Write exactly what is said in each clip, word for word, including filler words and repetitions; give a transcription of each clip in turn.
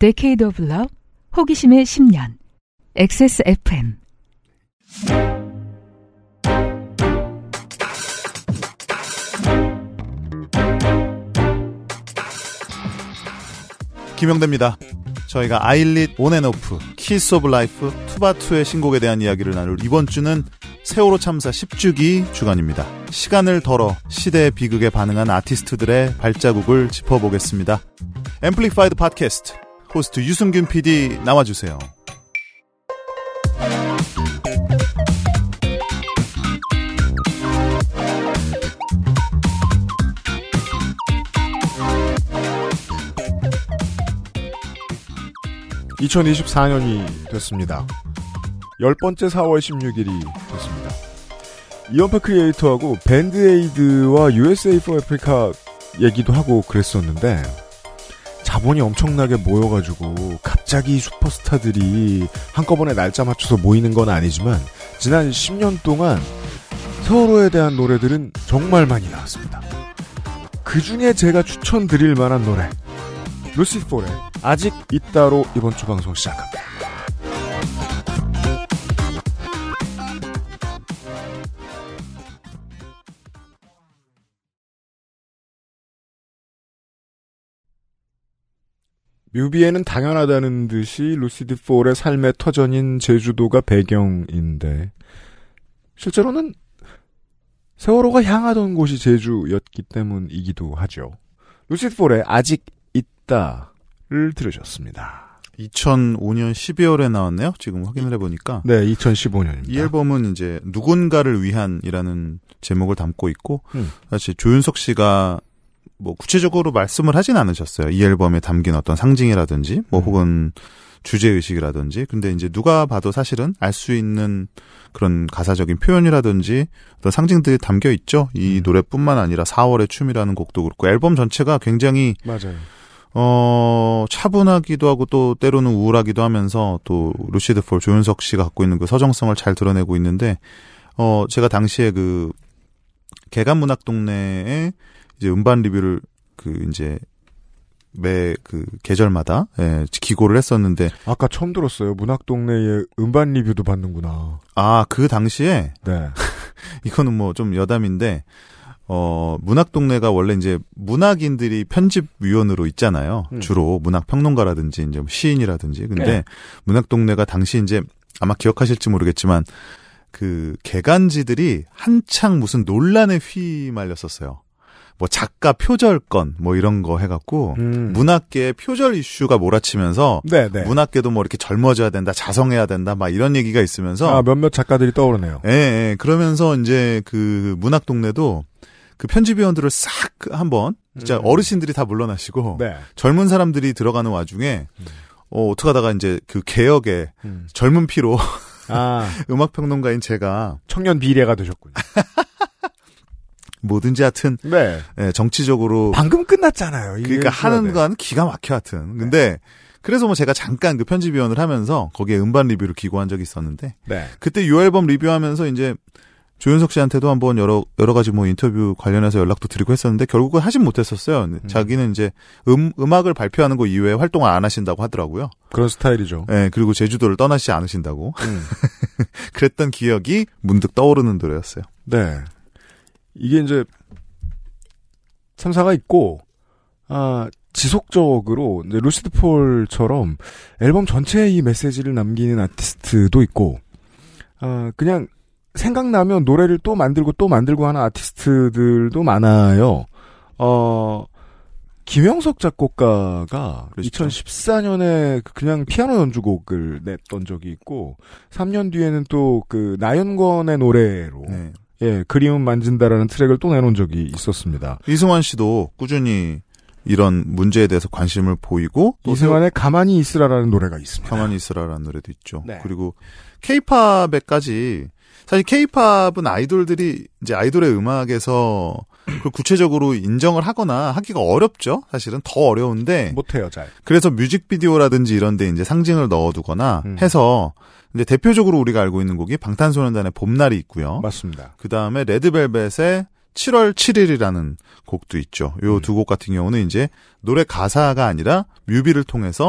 Decade of Love, 호기심의 십 년, 엑스에스에프엠. 김영대입니다. 저희가 아일릿 온앤오프, 키스 오브 라이프, 투바투의 신곡에 대한 이야기를 나눌 이번 주는 세월호 참사 십 주기 주간입니다. 시간을 덜어 시대의 비극에 반응한 아티스트들의 발자국을 짚어보겠습니다. 앰플리파이드 팟캐스트 호스트 유승균 피디 나와주세요. 이천이십사 년이 됐습니다. 열 번째 사월 십육일이 됐습니다. 이연파 크리에이터하고 밴드에이드와 유에스에이 for Africa 얘기도 하고 그랬었는데 자본이 엄청나게 모여가지고 갑자기 슈퍼스타들이 한꺼번에 날짜 맞춰서 모이는 건 아니지만 지난 십 년 동안 세월호에 대한 노래들은 정말 많이 나왔습니다. 그중에 제가 추천드릴 만한 노래 루시폴의 아직 있다로 이번 주 방송 시작합니다. 뮤비에는 당연하다는 듯이 루시드 폴의 삶의 터전인 제주도가 배경인데 실제로는 세월호가 향하던 곳이 제주였기 때문이기도 하죠. 루시드 폴의 아직 있다를 들으셨습니다. 이천오 년 십이월에 나왔네요. 지금 확인을 해보니까. 네, 이천십오 년입니다. 이 앨범은 이제 누군가를 위한이라는 제목을 담고 있고 음. 사실 조윤석 씨가 뭐 구체적으로 말씀을 하진 않으셨어요. 이 앨범에 담긴 어떤 상징이라든지 뭐 음. 혹은 주제의식이라든지. 근데 이제 누가 봐도 사실은 알 수 있는 그런 가사적인 표현이라든지 어떤 상징들이 담겨 있죠. 이 음. 노래뿐만 아니라 사월의 춤이라는 곡도 그렇고 앨범 전체가 굉장히 맞아요. 어, 차분하기도 하고 또 때로는 우울하기도 하면서 또 루시드 폴 조윤석 씨가 갖고 있는 그 서정성을 잘 드러내고 있는데 어, 제가 당시에 그 개간문학동네에 이제 음반 리뷰를 그 이제 매 그 계절마다 예, 기고를 했었는데 아까 처음 들었어요. 문학동네에 음반 리뷰도 받는구나. 아, 그 당시에 네. 이거는 뭐 좀 여담인데 어, 문학동네가 원래 이제 문학인들이 편집위원으로 있잖아요. 음. 주로 문학평론가라든지 이제 시인이라든지. 근데 네. 문학동네가 당시 이제 아마 기억하실지 모르겠지만 그 개간지들이 한창 무슨 논란에 휘말렸었어요. 뭐 작가 표절건 뭐 이런 거 해갖고 음. 문학계의 표절 이슈가 몰아치면서 네네. 문학계도 뭐 이렇게 젊어져야 된다, 자성해야 된다, 막 이런 얘기가 있으면서 아, 몇몇 작가들이 떠오르네요. 예, 예. 그러면서 이제 그 문학동네도 그 편집위원들을 싹 한번 진짜 음. 어르신들이 다 물러나시고 네. 젊은 사람들이 들어가는 와중에 음. 어, 어떻게 하다가 이제 그 개혁의 음. 젊은 피로 아. 음악평론가인 제가 청년 비례가 되셨군요. 뭐든지 하여튼 네. 네, 정치적으로 방금 끝났잖아요. 그러니까 하는 건 기가 막혀 하여튼. 근데 네. 그래서 뭐 제가 잠깐 그 편집위원을 하면서 거기에 음반 리뷰를 기고한 적이 있었는데 네. 그때 이 앨범 리뷰하면서 이제 조윤석 씨한테도 한번 여러 여러 가지 뭐 인터뷰 관련해서 연락도 드리고 했었는데 결국은 하진 못했었어요. 음. 자기는 이제 음 음악을 발표하는 거 이외에 활동을 안 하신다고 하더라고요. 그런 스타일이죠. 네, 그리고 제주도를 떠나시지 않으신다고. 음. 그랬던 기억이 문득 떠오르는 노래였어요. 네. 이게 이제 참사가 있고 아 지속적으로 이제 루시드 폴처럼 앨범 전체에 이 메시지를 남기는 아티스트도 있고 아 그냥 생각나면 노래를 또 만들고 또 만들고 하는 아티스트들도 많아요. 어 김영석 작곡가가 그러시죠. 이천십사 년에 그냥 피아노 연주곡을 냈던 적이 있고 삼 년 뒤에는 또 그 나연권의 노래로 네. 예, 그리움 만진다라는 트랙을 또 내놓은 적이 있었습니다. 이승환 씨도 꾸준히 이런 문제에 대해서 관심을 보이고 이승환의 가만히 있으라라는 노래가 있습니다. 가만히 있으라라는 노래도 있죠. 네. 그리고 케이팝에까지 사실 케이팝은 아이돌들이 이제 아이돌의 음악에서 그걸 구체적으로 인정을 하거나 하기가 어렵죠. 사실은 더 어려운데 못해요, 잘. 그래서 뮤직비디오라든지 이런 데 이제 상징을 넣어두거나 음. 해서 이제 대표적으로 우리가 알고 있는 곡이 방탄소년단의 봄날이 있고요. 맞습니다. 그 다음에 레드벨벳의 칠월 칠일이라는 곡도 있죠. 요 두 곡 같은 경우는 이제 노래 가사가 아니라 뮤비를 통해서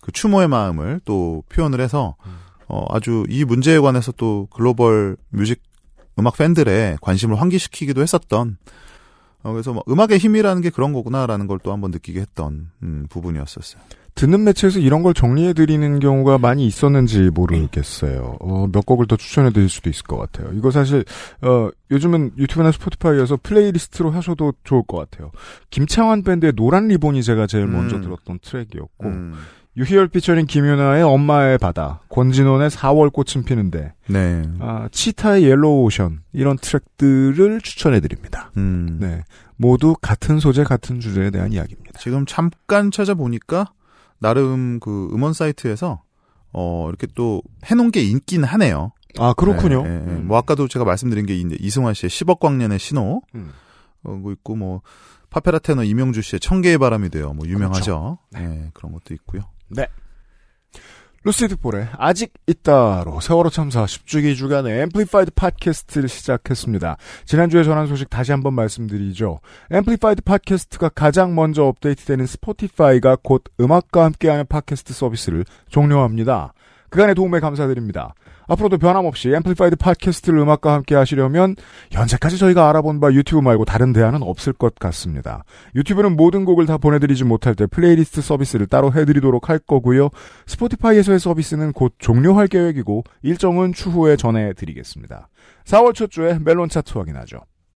그 추모의 마음을 또 표현을 해서 어, 아주 이 문제에 관해서 또 글로벌 뮤직 음악 팬들의 관심을 환기시키기도 했었던 어, 그래서 뭐 음악의 힘이라는 게 그런 거구나라는 걸 또 한번 느끼게 했던 음, 부분이었었어요. 듣는 매체에서 이런 걸 정리해드리는 경우가 많이 있었는지 모르겠어요. 어, 몇 곡을 더 추천해드릴 수도 있을 것 같아요. 이거 사실 어, 요즘은 유튜브나 스포티파이에서 플레이리스트로 하셔도 좋을 것 같아요. 김창완 밴드의 노란 리본이 제가 제일 먼저 음. 들었던 트랙이었고 음. 유희열 피처링 김윤아의 엄마의 바다, 권진원의 사월 꽃은 피는데, 네. 아, 치타의 옐로우 오션 이런 트랙들을 추천해드립니다. 음. 네, 모두 같은 소재, 같은 주제에 대한 이야기입니다. 지금 잠깐 찾아보니까 나름 그 음원 사이트에서 어 이렇게 또 해놓은 게 있긴 하네요. 아 그렇군요. 네, 네, 네. 음. 뭐 아까도 제가 말씀드린 게 이제 이승환 씨의 십억 광년의 신호, 음. 어, 뭐 있고 뭐 파페라 테너 이명주 씨의 천개의 바람이 돼요. 뭐 유명하죠. 그렇죠. 네. 네, 그런 것도 있고요. 네. 루시드 볼의 아직 있다로 세월호 참사 십 주기 주간의 앰플리파이드 팟캐스트를 시작했습니다. 지난주에 전한 소식 다시 한번 말씀드리죠. 앰플리파이드 팟캐스트가 가장 먼저 업데이트되는 스포티파이가 곧 음악과 함께하는 팟캐스트 서비스를 종료합니다. 그간의 도움에 감사드립니다. 앞으로도 변함없이 앰플리파이드 팟캐스트를 음악과 함께 하시려면 현재까지 저희가 알아본 바 유튜브 말고 다른 대안은 없을 것 같습니다. 유튜브는 모든 곡을 다 보내드리지 못할 때 플레이리스트 서비스를 따로 해드리도록 할 거고요. 스포티파이에서의 서비스는 곧 종료할 계획이고 일정은 추후에 전해드리겠습니다. 사월 첫 주에 멜론 차트 확인하죠.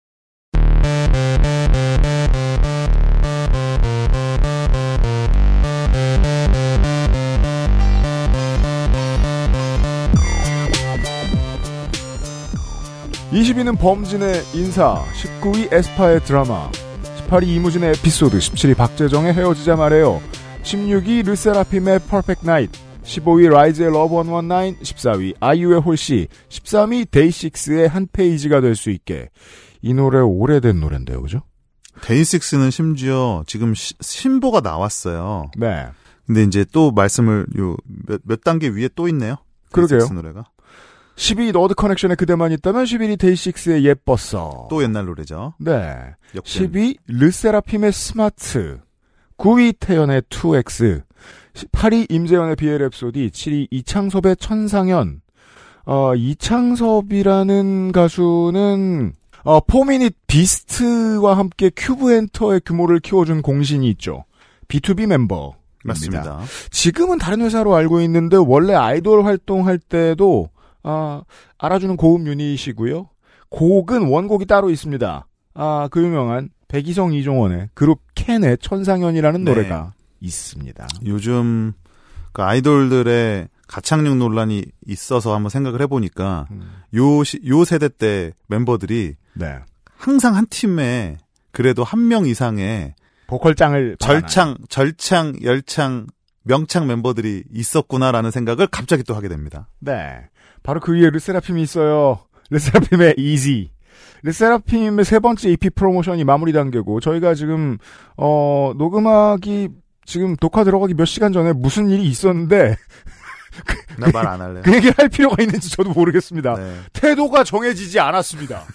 이십 위는 범진의 인사, 십구 위 에스파의 드라마, 십팔 위 이무진의 에피소드, 십칠 위 박재정의 헤어지자 말해요, 십육 위 르세라핌의 퍼펙트 나잇, 십오 위 라이즈의 러브 백십구, 십사 위 아이유의 홀씨, 십삼 위 데이식스의 한 페이지가 될 수 있게. 이 노래 오래된 노래인데요, 그죠? 데이식스는 심지어 지금 시, 신보가 나왔어요. 네. 근데 이제 또 말씀을 요 몇 몇 단계 위에 또 있네요. 그러게요. 데이식스 노래가. 십 위 너드 커넥션의 그대만 있다면, 십일 위 데이식스의 예뻤어. 또 옛날 노래죠. 네. 역전. 십 위 르세라핌의 스마트, 구 위 태연의 투 엑스, 팔 위 임재현의 비엘 랩소디, 칠 위 이창섭의 천상현. 어, 이창섭이라는 가수는 어, 포미닛 비스트와 함께 큐브 엔터의 규모를 키워준 공신이 있죠. 비투비 멤버. 맞습니다. 지금은 다른 회사로 알고 있는데 원래 아이돌 활동할 때도 아, 알아주는 고음 유닛이고요. 곡은 원곡이 따로 있습니다. 아, 그 유명한 백이성 이종원의 그룹 캔의 천상현이라는 네. 노래가 있습니다. 요즘 그 아이돌들의 가창력 논란이 있어서 한번 생각을 해보니까 음. 요, 시, 요 세대 때 멤버들이 네. 항상 한 팀에 그래도 한 명 이상의 보컬장을 절창, 절창, 열창, 명창 멤버들이 있었구나라는 생각을 갑자기 또 하게 됩니다. 네. 바로 그 위에 르세라핌이 있어요. 르세라핌의 이지. 르세라핌의 세 번째 이피 프로모션이 마무리 단계고, 저희가 지금, 어, 녹음하기, 지금 녹화 들어가기 몇 시간 전에 무슨 일이 있었는데, 나 말 안 할래요. 그 얘기를 할 필요가 있는지 저도 모르겠습니다. 네. 태도가 정해지지 않았습니다.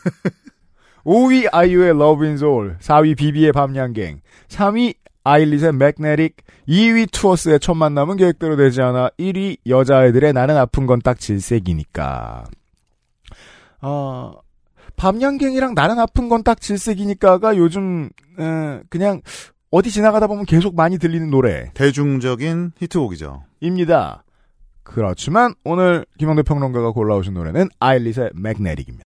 오 위 아이유의 Love in Soul, 사 위 비비의 밤양갱, 삼 위 아일릿의 Magnetic, 이 위 투어스의 첫 만남은 계획대로 되지 않아, 일 위 여자애들의 나는 아픈 건 딱 질색이니까. 어, 밤양갱이랑 나는 아픈 건 딱 질색이니까가 요즘 에, 그냥 어디 지나가다 보면 계속 많이 들리는 노래. 대중적인 히트곡이죠. 입니다. 그렇지만 오늘 김영대 평론가가 골라오신 노래는 아일릿의 Magnetic입니다.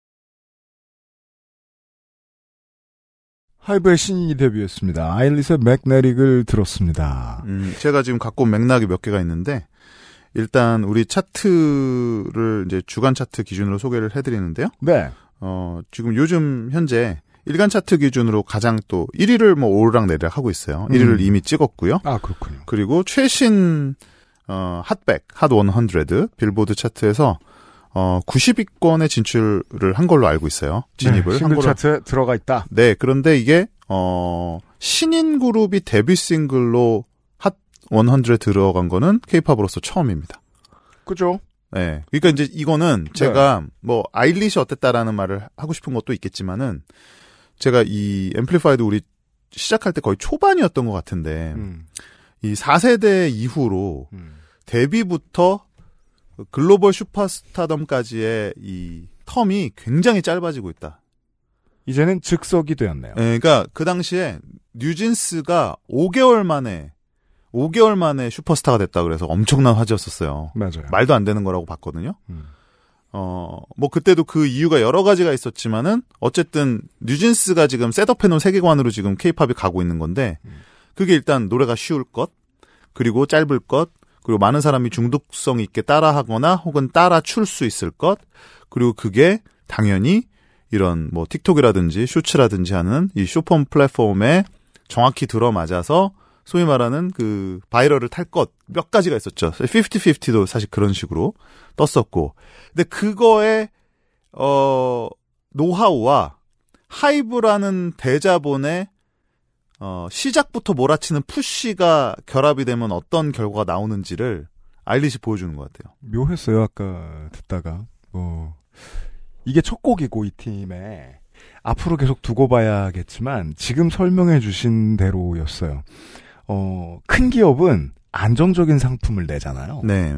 하이브의 신인이 데뷔했습니다. 아일릿의 Magnetic을 들었습니다. 음, 제가 지금 갖고 온 맥락이 몇 개가 있는데, 일단 우리 차트를 이제 주간 차트 기준으로 소개를 해드리는데요. 네. 어, 지금 요즘 현재 일간 차트 기준으로 가장 또 일 위를 뭐 오르락 내리락 하고 있어요. 일 위를 음. 이미 찍었고요. 아, 그렇군요. 그리고 최신 어, 핫백, 핫 백 빌보드 차트에서 어, 구십 위권에 진출을 한 걸로 알고 있어요. 진입을 네, 싱글 한 걸로. 차트에 들어가 있다. 네, 그런데 이게 어, 신인 그룹이 데뷔 싱글로 핫 백 들어간 거는 케이팝으로서 처음입니다. 그죠? 네. 그러니까 이제 이거는 제가 네. 뭐 아일릿이 어땠다라는 말을 하고 싶은 것도 있겠지만은 제가 이 앰플리파이드 우리 시작할 때 거의 초반이었던 것 같은데 음. 이 사 세대 이후로 음. 데뷔부터 글로벌 슈퍼스타덤까지의 이 텀이 굉장히 짧아지고 있다. 이제는 즉석이 되었네요. 네, 그러니까 그 당시에 뉴진스가 오 개월 만에 오 개월 만에 슈퍼스타가 됐다 그래서 엄청난 화제였었어요. 맞아요. 말도 안 되는 거라고 봤거든요. 음. 어, 뭐 그때도 그 이유가 여러 가지가 있었지만은 어쨌든 뉴진스가 지금 셋업해놓은 세계관으로 지금 케이팝이 가고 있는 건데 그게 일단 노래가 쉬울 것, 그리고 짧을 것, 그리고 많은 사람이 중독성 있게 따라하거나 혹은 따라 출 수 있을 것, 그리고 그게 당연히 이런 뭐 틱톡이라든지 쇼츠라든지 하는 이 쇼폼 플랫폼에 정확히 들어맞아서 소위 말하는 그 바이럴을 탈 것 몇 가지가 있었죠. 피프티 피프티도 사실 그런 식으로 떴었고. 근데 그거의 어 노하우와 하이브라는 대자본의 어 시작부터 몰아치는 푸시가 결합이 되면 어떤 결과가 나오는지를 아일리시 보여주는 것 같아요. 묘했어요. 아까 듣다가. 뭐 이게 첫 곡이고 이 팀에 앞으로 계속 두고 봐야겠지만 지금 설명해 주신 대로였어요. 어, 큰 기업은 안정적인 상품을 내잖아요. 네.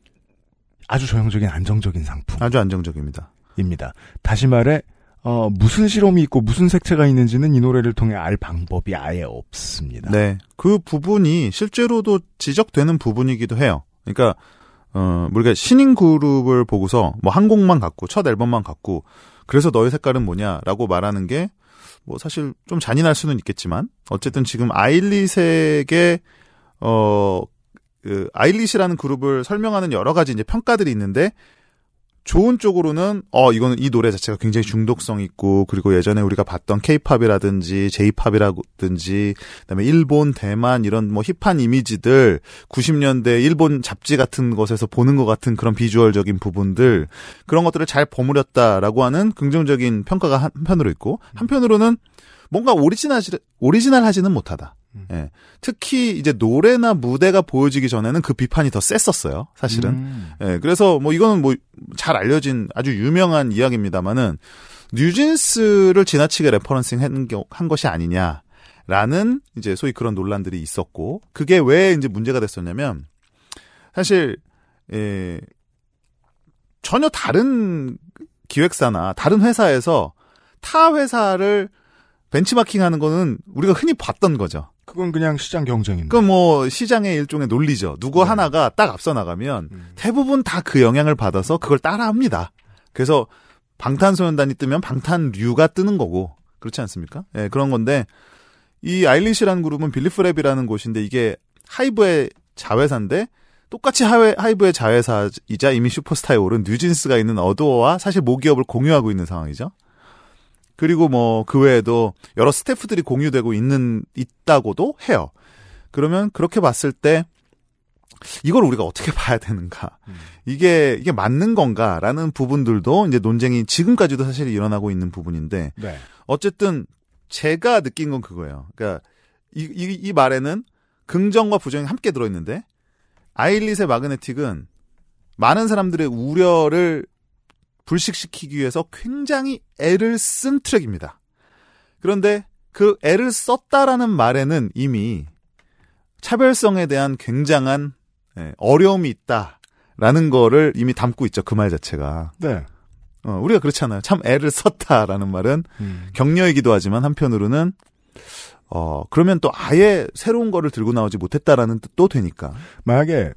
아주 전형적인 안정적인 상품. 아주 안정적입니다. 입니다. 다시 말해 어, 무슨 실험이 있고 무슨 색채가 있는지는 이 노래를 통해 알 방법이 아예 없습니다. 네. 그 부분이 실제로도 지적되는 부분이기도 해요. 그러니까 어, 우리가 신인 그룹을 보고서 뭐 한 곡만 갖고 첫 앨범만 갖고 그래서 너의 색깔은 뭐냐라고 말하는 게 뭐 사실 좀 잔인할 수는 있겠지만 어쨌든 지금 아일릿에게 어 그 아일릿이라는 그룹을 설명하는 여러 가지 이제 평가들이 있는데 좋은 쪽으로는 어 이거는 이 노래 자체가 굉장히 중독성 있고 그리고 예전에 우리가 봤던 케이팝이라든지 제이팝이라든지 그다음에 일본, 대만 이런 뭐 힙한 이미지들 구십 년대 일본 잡지 같은 것에서 보는 것 같은 그런 비주얼적인 부분들 그런 것들을 잘 버무렸다라고 하는 긍정적인 평가가 한편으로 있고 한편으로는 뭔가 오리지널 오리지널하지는 못하다. 예. 특히 이제 노래나 무대가 보여지기 전에는 그 비판이 더 셌었어요. 사실은. 음. 예. 그래서 뭐 이거는 뭐 잘 알려진 아주 유명한 이야기입니다만은 뉴진스를 지나치게 레퍼런싱 한, 한 것이 아니냐라는 이제 소위 그런 논란들이 있었고 그게 왜 이제 문제가 됐었냐면 사실 예. 전혀 다른 기획사나 다른 회사에서 타 회사를 벤치마킹하는 거는 우리가 흔히 봤던 거죠. 그건 그냥 시장 경쟁인데. 그건 뭐 시장의 일종의 논리죠. 누구 네. 하나가 딱 앞서 나가면 음. 대부분 다 그 영향을 받아서 그걸 따라합니다. 그래서 방탄소년단이 뜨면 방탄류가 뜨는 거고 그렇지 않습니까? 예, 네, 그런 건데 이 아일리시라는 그룹은 빌리프랩이라는 곳인데 이게 하이브의 자회사인데 똑같이 하회, 하이브의 자회사이자 이미 슈퍼스타에 오른 뉴진스가 있는 어도어와 사실 모기업을 공유하고 있는 상황이죠. 그리고 뭐 그 외에도 여러 스태프들이 공유되고 있는 있다고도 해요. 그러면 그렇게 봤을 때 이걸 우리가 어떻게 봐야 되는가? 음. 이게 이게 맞는 건가라는 부분들도 이제 논쟁이 지금까지도 사실 일어나고 있는 부분인데 네. 어쨌든 제가 느낀 건 그거예요. 그러니까 이, 이, 이 말에는 긍정과 부정이 함께 들어있는데 아일릿의 마그네틱은 많은 사람들의 우려를 불식시키기 위해서 굉장히 애를 쓴 트랙입니다. 그런데 그 애를 썼다라는 말에는 이미 차별성에 대한 굉장한 어려움이 있다라는 거를 이미 담고 있죠. 그 말 자체가. 네. 어, 우리가 그렇잖아요. 참 애를 썼다라는 말은 음. 격려이기도 하지만 한편으로는 어 그러면 또 아예 새로운 거를 들고 나오지 못했다라는 뜻도 되니까. 만약에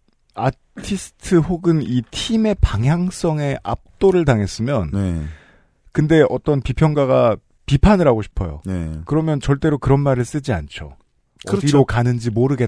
아티스트 혹은 이 팀의 방향성에 압도를 당했으면 네. 근데 어떤 비평가가 비판을 하고 싶어요. 네. 그러면 절대로 그런 말을 쓰지 않죠. 그렇죠. 어디로 가는지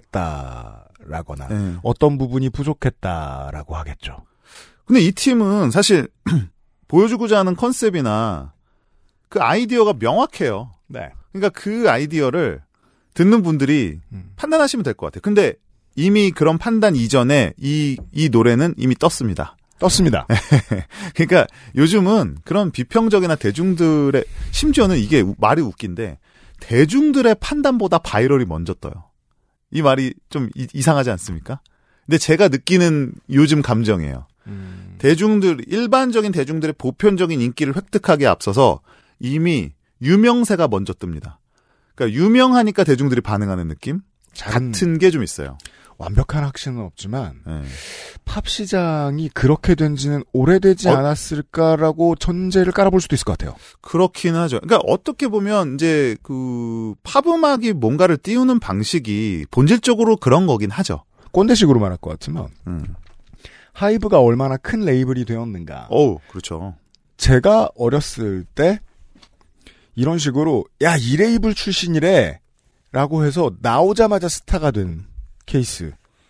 모르겠다라거나 네. 어떤 부분이 부족했다라고 하겠죠. 근데 이 팀은 사실 보여주고자 하는 컨셉이나 그 아이디어가 명확해요. 네. 그러니까 그 아이디어를 듣는 분들이 음. 판단하시면 될 것 같아요. 근데 이미 그런 판단 이전에 이, 이 노래는 이미 떴습니다. 떴습니다. 그러니까 요즘은 그런 비평적이나 대중들의, 심지어는 이게 말이 웃긴데, 대중들의 판단보다 바이럴이 먼저 떠요. 이 말이 좀 이, 이상하지 않습니까? 근데 제가 느끼는 요즘 감정이에요. 음. 대중들, 일반적인 대중들의 보편적인 인기를 획득하기에 앞서서 이미 유명세가 먼저 뜹니다. 그러니까 유명하니까 대중들이 반응하는 느낌? 같은 게 좀 있어요. 완벽한 확신은 없지만 네. 팝 시장이 그렇게 된 지는 오래되지 어? 않았을까라고 전제를 깔아볼 수도 있을 것 같아요. 그렇긴 하죠. 그러니까 어떻게 보면 이제 그 팝 음악이 뭔가를 띄우는 방식이 본질적으로 그런 거긴 하죠. 꼰대식으로 말할 것 같으면 음. 하이브가 얼마나 큰 레이블이 되었는가. 오, 그렇죠. 제가 어렸을 때 이런 식으로 야, 이 레이블 출신이래 라고 해서 나오자마자 스타가 된 케이스면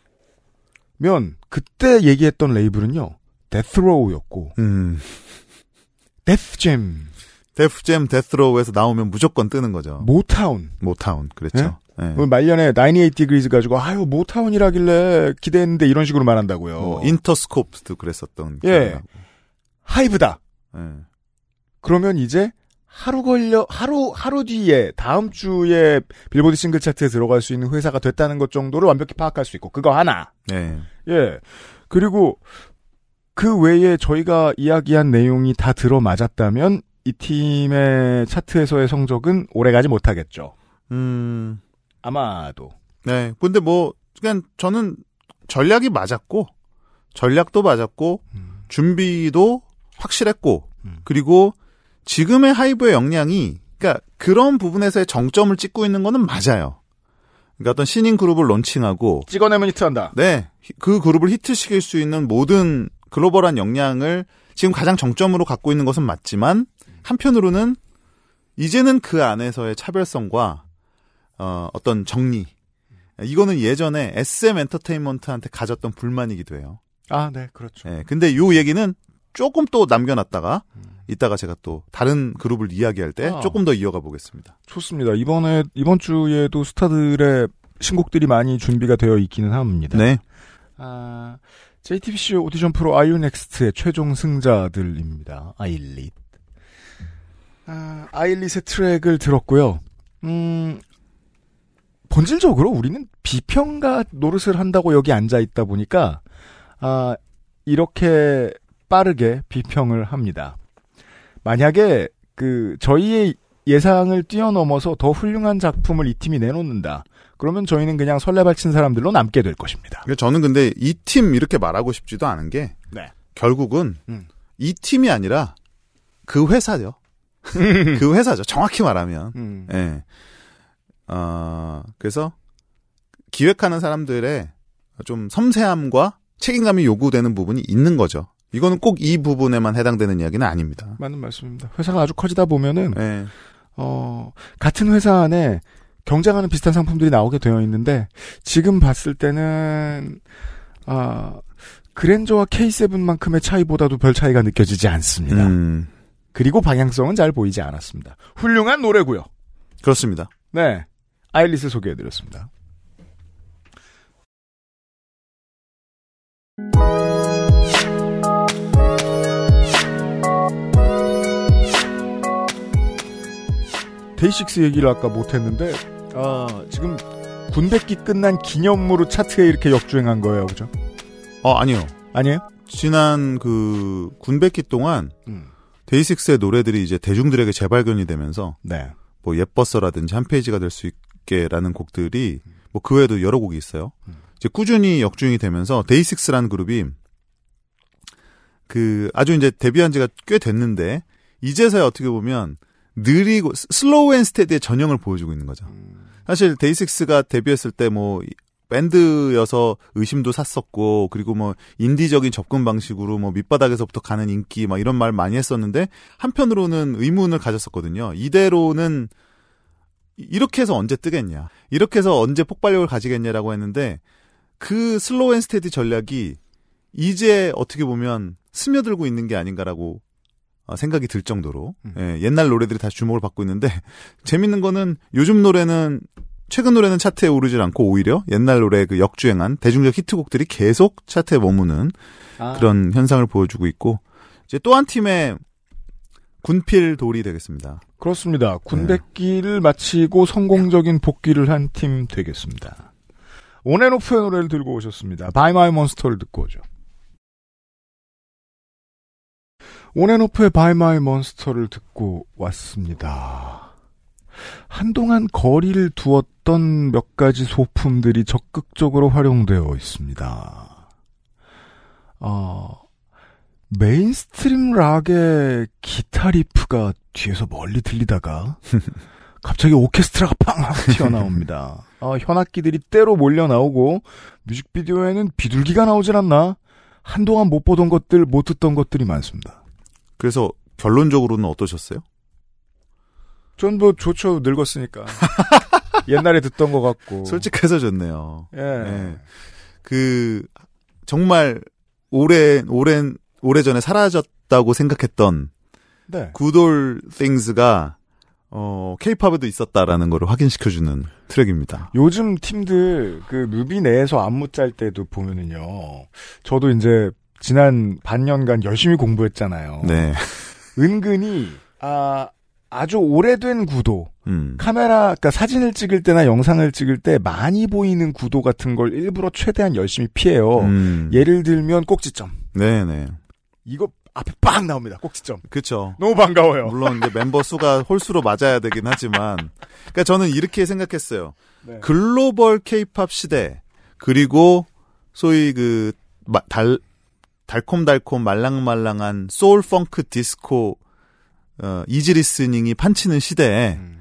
그때 얘기했던 레이블은요. 데스로우였고 음. 데스잼 데프잼 데스로우에서 나오면 무조건 뜨는 거죠. 모타운. 모타운. 그렇죠. 네? 네. 말년에 나인티에잇 디그리즈 가지고 아유 모타운이라길래 기대했는데 이런 식으로 말한다고요. 뭐, 인터스코프도 그랬었던. 예. 하이브다. 예. 그러면 이제 하루 걸려 하루 하루 뒤에 다음 주에 빌보드 싱글 차트에 들어갈 수 있는 회사가 됐다는 것 정도를 완벽히 파악할 수 있고 그거 하나. 네. 예. 그리고 그 외에 저희가 이야기한 내용이 다 들어맞았다면 이 팀의 차트에서의 성적은 오래가지 못하겠죠. 음. 아마도. 네. 근데 뭐 그냥 저는 전략이 맞았고 전략도 맞았고 음. 준비도 확실했고 음. 그리고 지금의 하이브의 역량이 그러니까 그런 부분에서의 정점을 찍고 있는 거는 맞아요. 그러니까 어떤 신인 그룹을 론칭하고 찍어내면 히트한다. 네. 그 그룹을 히트시킬 수 있는 모든 글로벌한 역량을 지금 가장 정점으로 갖고 있는 것은 맞지만 한편으로는 이제는 그 안에서의 차별성과 어, 어떤 정리 이거는 예전에 에스엠 엔터테인먼트한테 가졌던 불만이기도 해요. 아, 네, 그렇죠. 네, 근데 요 얘기는 조금 또 남겨놨다가 음. 이따가 제가 또 다른 그룹을 이야기할 때 아. 조금 더 이어가 보겠습니다. 좋습니다. 이번에 이번 주에도 스타들의 신곡들이 많이 준비가 되어 있기는 합니다. 네. 아, 제이티비씨 오디션 프로 아이유넥스트의 최종 승자들입니다. 아일릿. 아, 아일릿의 트랙을 들었고요. 음, 본질적으로 우리는 비평가 노릇을 한다고 여기 앉아 있다 보니까 아, 이렇게 빠르게 비평을 합니다. 만약에 그 저희의 예상을 뛰어넘어서 더 훌륭한 작품을 이 팀이 내놓는다. 그러면 저희는 그냥 설레발친 사람들로 남게 될 것입니다. 저는 근데 이 팀 이렇게 말하고 싶지도 않은 게 네. 결국은 음. 이 팀이 아니라 그 회사죠. 그 회사죠. 정확히 말하면. 음. 네. 어, 그래서 기획하는 사람들의 좀 섬세함과 책임감이 요구되는 부분이 있는 거죠. 이거는 꼭 이 부분에만 해당되는 이야기는 아닙니다. 맞는 말씀입니다. 회사가 아주 커지다 보면은 네. 어, 같은 회사 안에 경쟁하는 비슷한 상품들이 나오게 되어 있는데 지금 봤을 때는 아, 그랜저와 케이 세븐만큼의 차이보다도 별 차이가 느껴지지 않습니다. 음. 그리고 방향성은 잘 보이지 않았습니다. 훌륭한 노래고요. 그렇습니다. 네, 아일릿을 소개해드렸습니다. 데이식스 얘기를 아까 못했는데 아, 지금 군백기 끝난 기념으로 차트에 이렇게 역주행한 거예요, 그죠? 어, 아니요. 아니에요? 지난 그 군백기 동안 음. 데이식스의 노래들이 이제 대중들에게 재발견이 되면서 네. 뭐 예뻤어라든지 한 페이지가 될 수 있게라는 곡들이 음. 뭐 그 외에도 여러 곡이 있어요. 음. 이제 꾸준히 역주행이 되면서 데이식스라는 그룹이 그 아주 이제 데뷔한 지가 꽤 됐는데 이제서야 어떻게 보면 느리고 슬로우 앤 스테디의 전형을 보여주고 있는 거죠. 사실 데이식스가 데뷔했을 때 뭐 밴드여서 의심도 샀었고 그리고 뭐 인디적인 접근 방식으로 뭐 밑바닥에서부터 가는 인기 막 이런 말 많이 했었는데 한편으로는 의문을 가졌었거든요. 이대로는 이렇게 해서 언제 뜨겠냐, 이렇게 해서 언제 폭발력을 가지겠냐라고 했는데 그 슬로우 앤 스테디 전략이 이제 어떻게 보면 스며들고 있는 게 아닌가라고 생각이 들 정도로 음. 예, 옛날 노래들이 다시 주목을 받고 있는데 재밌는 거는 요즘 노래는 최근 노래는 차트에 오르질 않고 오히려 옛날 노래 그 역주행한 대중적 히트곡들이 계속 차트에 머무는 아. 그런 현상을 보여주고 있고 이제 또 한 팀의 군필 돌이 되겠습니다. 그렇습니다. 군백기를 네. 마치고 성공적인 복귀를 한 팀 되겠습니다. 온앤오프의 노래를 들고 오셨습니다. 바이 마이 몬스터를 듣고 오죠. 온앤오프의 바이 마이 몬스터를 듣고 왔습니다. 한동안 거리를 두었던 몇 가지 소품들이 적극적으로 활용되어 있습니다. 어, 메인스트림 락의 기타 리프가 뒤에서 멀리 들리다가 갑자기 오케스트라가 팡 하고 튀어나옵니다. 아, 현악기들이 때로 몰려 나오고 뮤직비디오에는 비둘기가 나오질 않나? 한동안 못 보던 것들, 못 듣던 것들이 많습니다. 그래서 결론적으로는 어떠셨어요? 전 뭐 좋죠. 늙었으니까. 옛날에 듣던 것 같고. 솔직해서 좋네요. 예. 예. 그 정말 오랜 오랜 오래전에 사라졌다고 생각했던 네. 굿올 띵스가 어, 케이팝에도 있었다라는 걸 확인시켜주는 트랙입니다. 요즘 팀들, 그, 뮤비 내에서 안무 짤 때도 보면은요, 저도 이제, 지난 반년간 열심히 공부했잖아요. 네. 은근히, 아, 아주 오래된 구도, 음. 카메라, 그니까 사진을 찍을 때나 영상을 찍을 때 많이 보이는 구도 같은 걸 일부러 최대한 열심히 피해요. 음. 예를 들면 꼭지점. 네네. 이거 앞에 빵 나옵니다. 꼭지점. 그쵸. 너무 반가워요. 물론 이제 멤버 수가 홀수로 맞아야 되긴 하지만, 그러니까 저는 이렇게 생각했어요. 네. 글로벌 케이팝 시대, 그리고 소위 그 마, 달 달콤달콤 말랑말랑한 소울 펑크 디스코 어, 이지 리스닝이 판치는 시대에 음.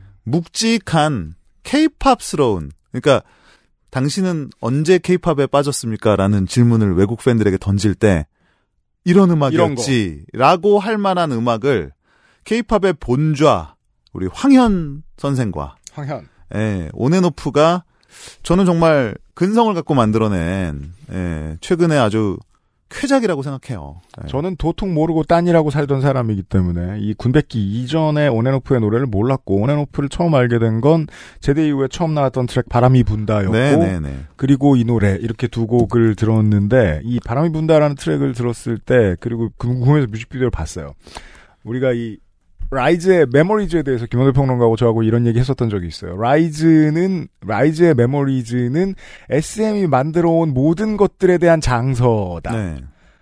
묵직한 케이팝스러운, 그러니까 당신은 언제 케이팝에 빠졌습니까?라는 질문을 외국 팬들에게 던질 때 이런 음악이었지라고 할 만한 음악을 케이팝의 본좌 우리 황현 선생과 황현, 예, 온앤오프가 저는 정말 근성을 갖고 만들어낸 예, 최근에 아주 쾌작이라고 생각해요. 예. 저는 도통 모르고 딴이라고 살던 사람이기 때문에 이 군백기 이전에 온앤오프의 노래를 몰랐고 온앤오프를 처음 알게 된 건 제대 이후에 처음 나왔던 트랙 바람이 분다였고 네네네. 그리고 이 노래 이렇게 두 곡을 들었는데 이 바람이 분다라는 트랙을 들었을 때 그리고 궁금해서 뮤직비디오를 봤어요. 우리가 이 라이즈의 메모리즈에 대해서 김원일 평론가하고 저하고 이런 얘기 했었던 적이 있어요. 라이즈는, 라이즈의 메모리즈는 에스엠이 만들어온 모든 것들에 대한 장서다. 네.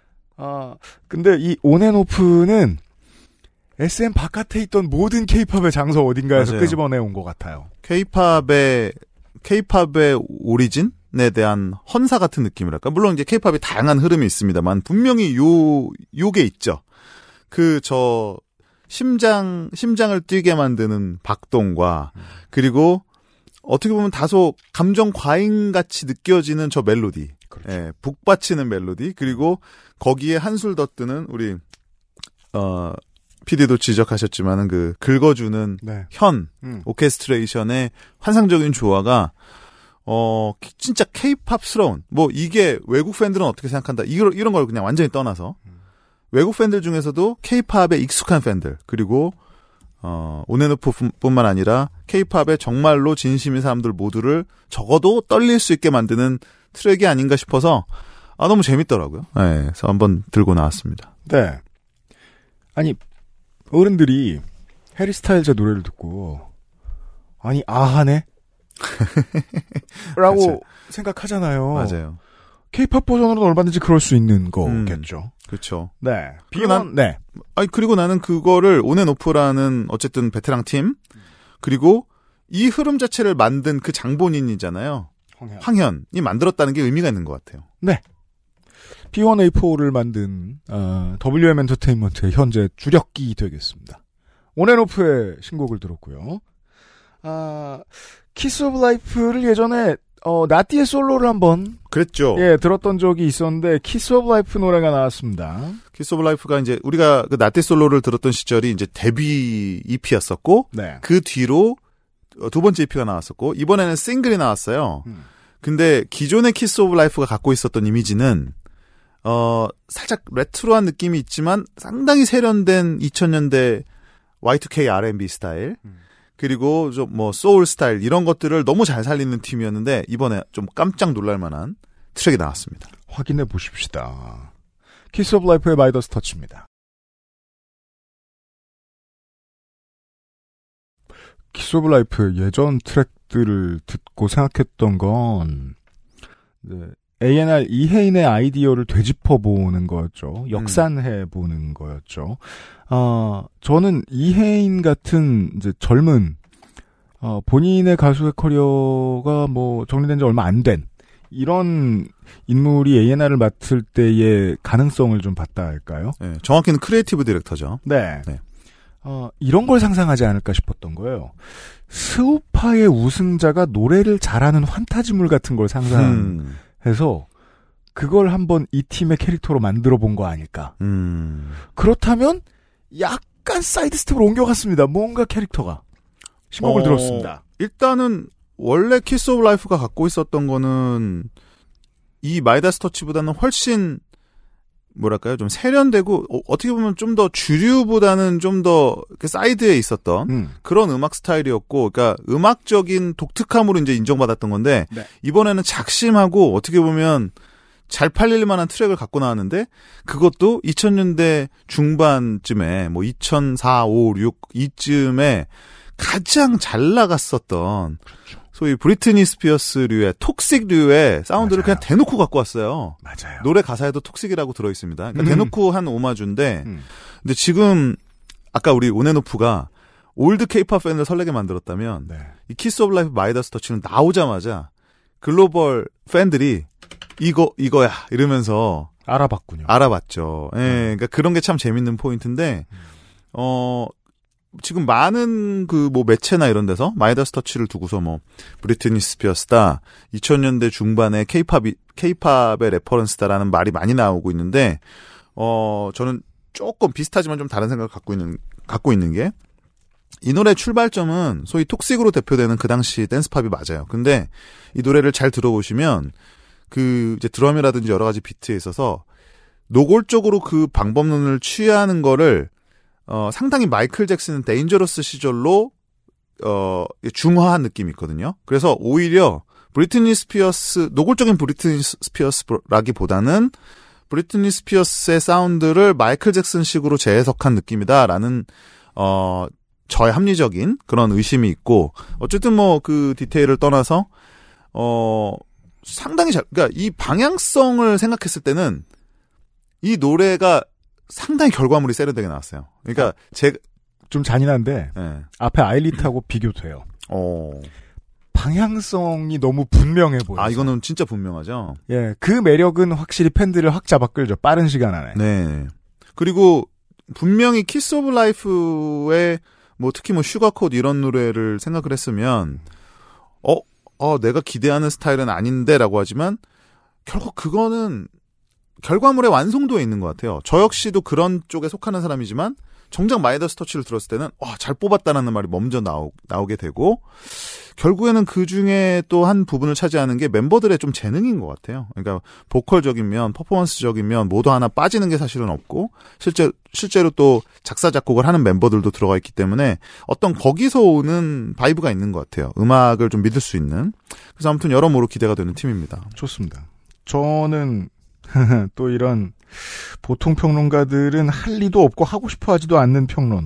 아, 근데 이 온앤오프는 에스엠 바깥에 있던 모든 케이팝의 장서 어딘가에서 맞아요. 끄집어내온 것 같아요. 케이팝의, 케이팝의 오리진에 대한 헌사 같은 느낌이랄까? 물론 이제 케이팝이 다양한 흐름이 있습니다만 분명히 요, 요게 있죠. 그, 저, 심장, 심장을 뛰게 만드는 박동과, 그리고 어떻게 보면 다소 감정 과잉같이 느껴지는 저 멜로디. 그렇죠. 예, 북받치는 멜로디. 그리고 거기에 한술 더 뜨는 우리, 어, 피디도 지적하셨지만은 그 긁어주는 네. 현, 음. 오케스트레이션의 환상적인 조화가, 어, 진짜 케이팝스러운, 뭐 이게 외국 팬들은 어떻게 생각한다. 이런, 이런 걸 그냥 완전히 떠나서, 외국 팬들 중에서도 케이팝에 익숙한 팬들, 그리고 어, 온앤오프뿐만 아니라 케이팝에 정말로 진심인 사람들 모두를 적어도 떨릴 수 있게 만드는 트랙이 아닌가 싶어서 아 너무 재밌더라고요. 네, 그래서 한번 들고 나왔습니다. 네. 아니 어른들이 해리 스타일즈 노래를 듣고 아니 아하네? 라고 맞아요. 생각하잖아요. 맞아요. 케이팝 버전으로는 얼마든지 그럴 수 있는 거겠죠. 음, 그렇죠. 네. 그리고 비건, 네. 아니 그리고 나는 그거를 온앤오프라는 어쨌든 베테랑 팀 그리고 이 흐름 자체를 만든 그 장본인이잖아요. 황현. 황현이 만들었다는 게 의미가 있는 것 같아요. 네. 비 원 에이 포를 만든 어, 더블유엠 엔터테인먼트의 현재 주력기 되겠습니다. 온앤오프의 신곡을 들었고요. 아, 키스 오브 라이프를 예전에 어, 나띠의 솔로를 한번 그랬죠. 예, 들었던 적이 있었는데 키스 오브 라이프 노래가 나왔습니다. 키스 오브 라이프가 이제 우리가 그 나떼 솔로를 들었던 시절이 이제 데뷔 이피였었고 네. 그 뒤로 두 번째 이피가 나왔었고 이번에는 싱글이 나왔어요. 음. 근데 기존의 키스 오브 라이프가 갖고 있었던 이미지는 어 살짝 레트로한 느낌이 있지만 상당히 세련된 이천 년대 와이 투 케이 알 앤 비 스타일 음. 그리고 좀 뭐 소울 스타일 이런 것들을 너무 잘 살리는 팀이었는데 이번에 좀 깜짝 놀랄 만한 트랙이 나왔습니다. 확인해 보십시다. 키스 오브 라이프의 마이더스 터치입니다. 키스 오브 라이프의 예전 트랙들을 듣고 생각했던 건 네, 에이 앤 알 이혜인의 아이디어를 되짚어보는 거였죠. 역산해보는 거였죠. 어, 저는 이혜인 같은 이제 젊은 어, 본인의 가수의 커리어가 뭐 정리된 지 얼마 안 된 이런 인물이 에이 앤 아르을 맡을 때의 가능성을 좀 봤다 할까요? 네, 정확히는 크리에이티브 디렉터죠. 네. 네. 어, 이런 걸 상상하지 않을까 싶었던 거예요. 스우파의 우승자가 노래를 잘하는 환타지물 같은 걸 상상해서 음. 그걸 한번 이 팀의 캐릭터로 만들어 본 거 아닐까. 음. 그렇다면 약간 사이드 스텝으로 옮겨갔습니다. 뭔가 캐릭터가. 신곡을 어, 들었습니다. 일단은 원래 키스 오브 라이프가 갖고 있었던 거는 이 마이다스 터치보다는 훨씬 뭐랄까요? 좀 세련되고 어, 어떻게 보면 좀 더 주류보다는 좀 더 사이드에 있었던 음. 그런 음악 스타일이었고, 그러니까 음악적인 독특함으로 이제 인정받았던 건데 네. 이번에는 작심하고 어떻게 보면 잘 팔릴 만한 트랙을 갖고 나왔는데 그것도 이천 년대 중반쯤에 뭐 이천사, 오, 육 이쯤에 가장 잘 나갔었던 그렇죠. 소위 브리트니 스피어스류의 톡식류의 사운드를 맞아요. 그냥 대놓고 갖고 왔어요. 맞아요. 노래 가사에도 톡식이라고 들어있습니다. 그러니까 음. 대놓고 한 오마주인데 음. 근데 지금 아까 우리 온앤오프가 올드 케이팝 팬을 설레게 만들었다면 네. 이 키스 오브 라이프 마이다스 터치는 나오자마자 글로벌 팬들이 이거 이거야 이러면서 알아봤군요. 알아봤죠. 예, 음. 그러니까 그런 게 참 재밌는 포인트인데 음. 어. 지금 많은 그 뭐 매체나 이런 데서 마이다스 터치를 두고서 뭐 브리트니 스피어스다, 이천 년대 중반에 케이팝이 케이팝의 레퍼런스다라는 말이 많이 나오고 있는데 어 저는 조금 비슷하지만 좀 다른 생각을 갖고 있는 갖고 있는 게 이 노래 출발점은 소위 톡식으로 대표되는 그 당시 댄스팝이 맞아요. 근데 이 노래를 잘 들어보시면 그 이제 드럼이라든지 여러 가지 비트에 있어서 노골적으로 그 방법론을 취하는 거를 어, 상당히 마이클 잭슨 데인저러스 시절로, 어, 중화한 느낌이 있거든요. 그래서 오히려 브리트니 스피어스, 노골적인 브리트니 스피어스라기보다는 브리트니 스피어스의 사운드를 마이클 잭슨식으로 재해석한 느낌이다라는, 어, 저의 합리적인 그런 의심이 있고, 어쨌든 뭐 그 디테일을 떠나서, 어, 상당히 잘, 그러니까 이 방향성을 생각했을 때는 이 노래가 상당히 결과물이 세련되게 나왔어요. 그러니까 제 좀 잔인한데 네. 앞에 아일릿하고 비교돼요. 어. 방향성이 너무 분명해 보여요. 아 이거는 진짜 분명하죠. 예, 그 매력은 확실히 팬들을 확 잡아끌죠. 빠른 시간 안에. 네. 그리고 분명히 키스 오브 라이프의 뭐 특히 뭐 슈가코드 이런 노래를 생각을 했으면 어, 어 내가 기대하는 스타일은 아닌데라고 하지만 결국 그거는 결과물의 완성도에 있는 것 같아요. 저 역시도 그런 쪽에 속하는 사람이지만 정작 마이다스 터치를 들었을 때는 와, 잘 뽑았다라는 말이 먼저 나오, 나오게 되고 결국에는 그중에 또 한 부분을 차지하는 게 멤버들의 좀 재능인 것 같아요. 그러니까 보컬적인 면, 퍼포먼스적인 면 모두 하나 빠지는 게 사실은 없고 실제, 실제로 또 작사 작곡을 하는 멤버들도 들어가 있기 때문에 어떤 거기서 오는 바이브가 있는 것 같아요. 음악을 좀 믿을 수 있는. 그래서 아무튼 여러모로 기대가 되는 팀입니다. 좋습니다. 저는 또 이런 보통 평론가들은 할 리도 없고 하고 싶어 하지도 않는 평론.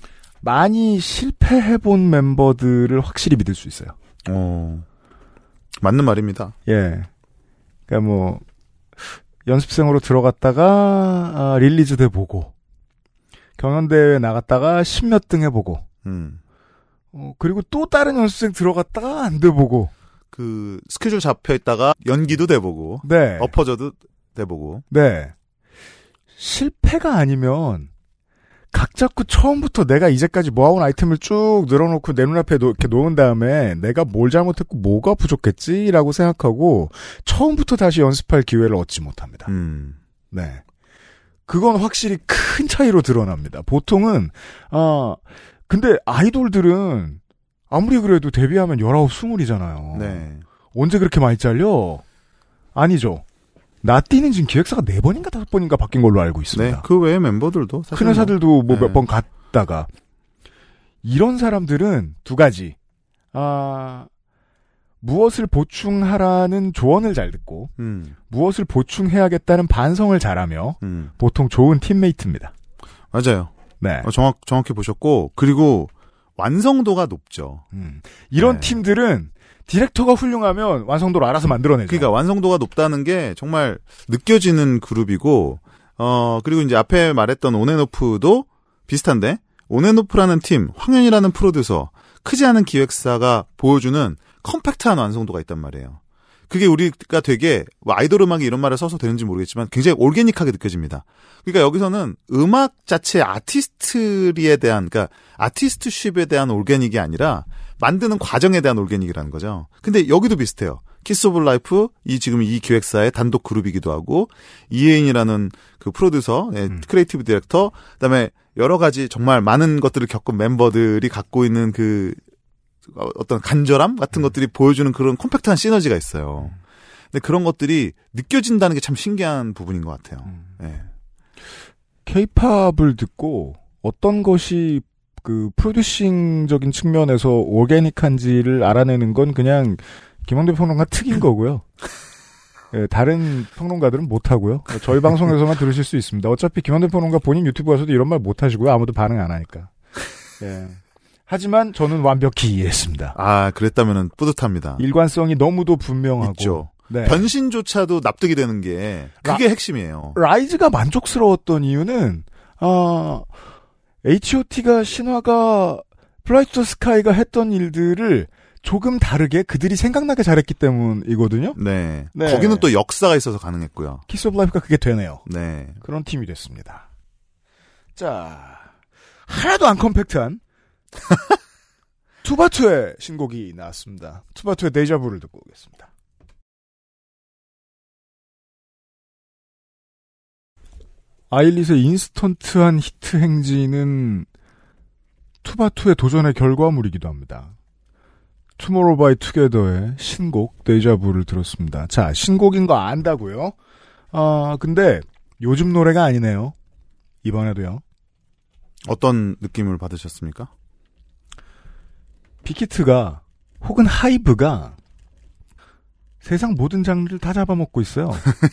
많이 실패해본 멤버들을 확실히 믿을 수 있어요. 어, 맞는 말입니다. 예. 그러니까 뭐 연습생으로 들어갔다가 아, 릴리즈 돼 보고 경연대회 나갔다가 십몇 등 해보고 음. 어, 그리고 또 다른 연습생 들어갔다가 안 돼 보고 그 스케줄 잡혀 있다가 연기도 돼 보고 네. 엎어져도 돼 보고 네. 실패가 아니면 각 잡고 처음부터 내가 이제까지 모아온 아이템을 쭉 늘어놓고 내 눈앞에 놓, 이렇게 놓은 다음에 내가 뭘 잘못했고 뭐가 부족했지라고 생각하고 처음부터 다시 연습할 기회를 얻지 못합니다. 음. 네. 그건 확실히 큰 차이로 드러납니다. 보통은 아 근데 아이돌들은 아무리 그래도 데뷔하면 열아홉, 스물이잖아요. 네. 언제 그렇게 많이 잘려? 아니죠. 나띠는 지금 기획사가 네 번인가 다섯 번인가 바뀐 걸로 알고 있습니다. 네, 그 외에 멤버들도 사실 큰 회사들도 뭐 네. 몇 번 갔다가 이런 사람들은 두 가지 아 무엇을 보충하라는 조언을 잘 듣고 음. 무엇을 보충해야겠다는 반성을 잘하며 음. 보통 좋은 팀메이트입니다. 맞아요. 네, 어, 정확 정확히 보셨고 그리고 완성도가 높죠. 음. 이런 네. 팀들은 디렉터가 훌륭하면 완성도를 알아서 만들어내죠. 그러니까 완성도가 높다는 게 정말 느껴지는 그룹이고, 어, 그리고 이제 앞에 말했던 온앤오프도 비슷한데, 온앤오프라는 팀, 황현이라는 프로듀서, 크지 않은 기획사가 보여주는 컴팩트한 완성도가 있단 말이에요. 그게 우리가 되게 뭐 아이돌 음악이 이런 말을 써서 되는지 모르겠지만 굉장히 올게닉하게 느껴집니다. 그러니까 여기서는 음악 자체 아티스트리에 대한, 그러니까 아티스트쉽에 대한 올게닉이 아니라 만드는 과정에 대한 올게닉이라는 거죠. 근데 여기도 비슷해요. 키스 오브 라이프, 이 지금 이 기획사의 단독 그룹이기도 하고, 이혜인이라는 그 프로듀서, 음. 크리에이티브 디렉터, 그다음에 여러 가지 정말 많은 것들을 겪은 멤버들이 갖고 있는 그 어떤 간절함 같은 음. 것들이 보여주는 그런 컴팩트한 시너지가 있어요. 근데 그런 것들이 느껴진다는 게 참 신기한 부분인 것 같아요. 음. 네. K-팝을 듣고 어떤 것이 그 프로듀싱적인 측면에서 오르게닉한지를 알아내는 건 그냥 김홍대 평론가 특인 거고요. 예, 다른 평론가들은 못하고요. 저희 방송에서만 들으실 수 있습니다. 어차피 김홍대 평론가 본인 유튜브 가서도 이런 말 못하시고요. 아무도 반응 안 하니까. 예. 하지만 저는 완벽히 이해했습니다. 아, 그랬다면 뿌듯합니다. 일관성이 너무도 분명하고. 있죠. 네. 변신조차도 납득이 되는 게 그게 라, 핵심이에요. 라이즈가 만족스러웠던 이유는 어, 에이치 오 티가 신화가 플라이 투 더 스카이가 했던 일들을 조금 다르게 그들이 생각나게 잘했기 때문이거든요. 네. 네. 거기는 또 역사가 있어서 가능했고요. 키스 오브 라이프가 그게 되네요. 네. 그런 팀이 됐습니다. 자, 하나도 안 컴팩트한 투바투의 신곡이 나왔습니다. 투바투의 데자부를 듣고 오겠습니다. 아일릿의 인스턴트한 히트 행진은 투바투의 도전의 결과물이기도 합니다. 투모로우 바이 투게더의 신곡 데자부를 들었습니다. 자, 신곡인 거 안다고요? 아, 근데 요즘 노래가 아니네요. 이번에도요. 어떤 느낌을 받으셨습니까? 빅히트가 혹은 하이브가 세상 모든 장르를 다 잡아먹고 있어요.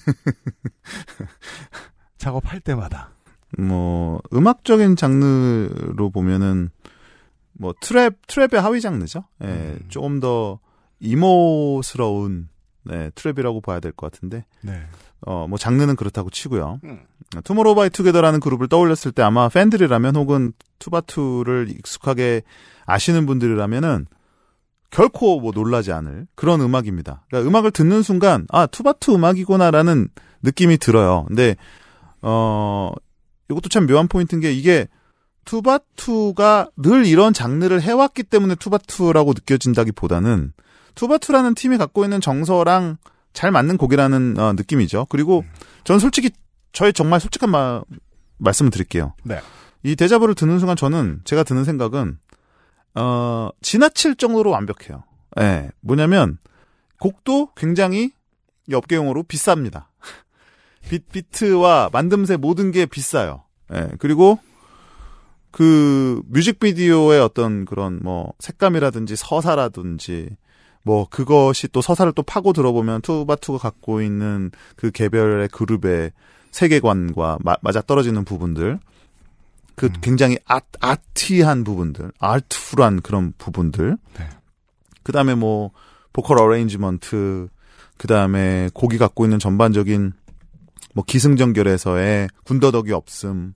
작업할 때마다. 뭐 음악적인 장르로 보면은 뭐 트랩 트랩의 하위 장르죠. 예, 음. 조금 더 이모스러운 네, 트랩이라고 봐야 될 것 같은데. 네. 어, 뭐 장르는 그렇다고 치고요. 음. 투모로우 바이 투게더라는 그룹을 떠올렸을 때 아마 팬들이라면 혹은 투바투를 익숙하게 아시는 분들이라면은 결코 뭐 놀라지 않을 그런 음악입니다. 그러니까 음악을 듣는 순간 아, 투바투 음악이구나라는 느낌이 들어요. 근데 어, 이것도 참 묘한 포인트인 게 이게 투바투가 늘 이런 장르를 해왔기 때문에 투바투라고 느껴진다기보다는 투바투라는 팀이 갖고 있는 정서랑 잘 맞는 곡이라는 어, 느낌이죠. 그리고 저는 솔직히 저의 정말 솔직한 마, 말씀을 드릴게요. 네. 이 데자부를 듣는 순간 저는 제가 드는 생각은 어, 지나칠 정도로 완벽해요. 예. 네, 뭐냐면 곡도 굉장히 이 업계용어로 비쌉니다. 비, 비트와 만듦새 모든 게 비싸요. 예. 네, 그리고 그 뮤직비디오의 어떤 그런 뭐 색감이라든지 서사라든지 뭐 그것이 또 서사를 또 파고 들어보면 투바투가 갖고 있는 그 개별의 그룹의 세계관과 마, 맞아 떨어지는 부분들, 그 음. 굉장히 아, 아티한 부분들, 아트풀한 그런 부분들. 네. 그 다음에 뭐 보컬 어레인지먼트, 그 다음에 곡이 갖고 있는 전반적인 뭐 기승전결에서의 군더더기 없음.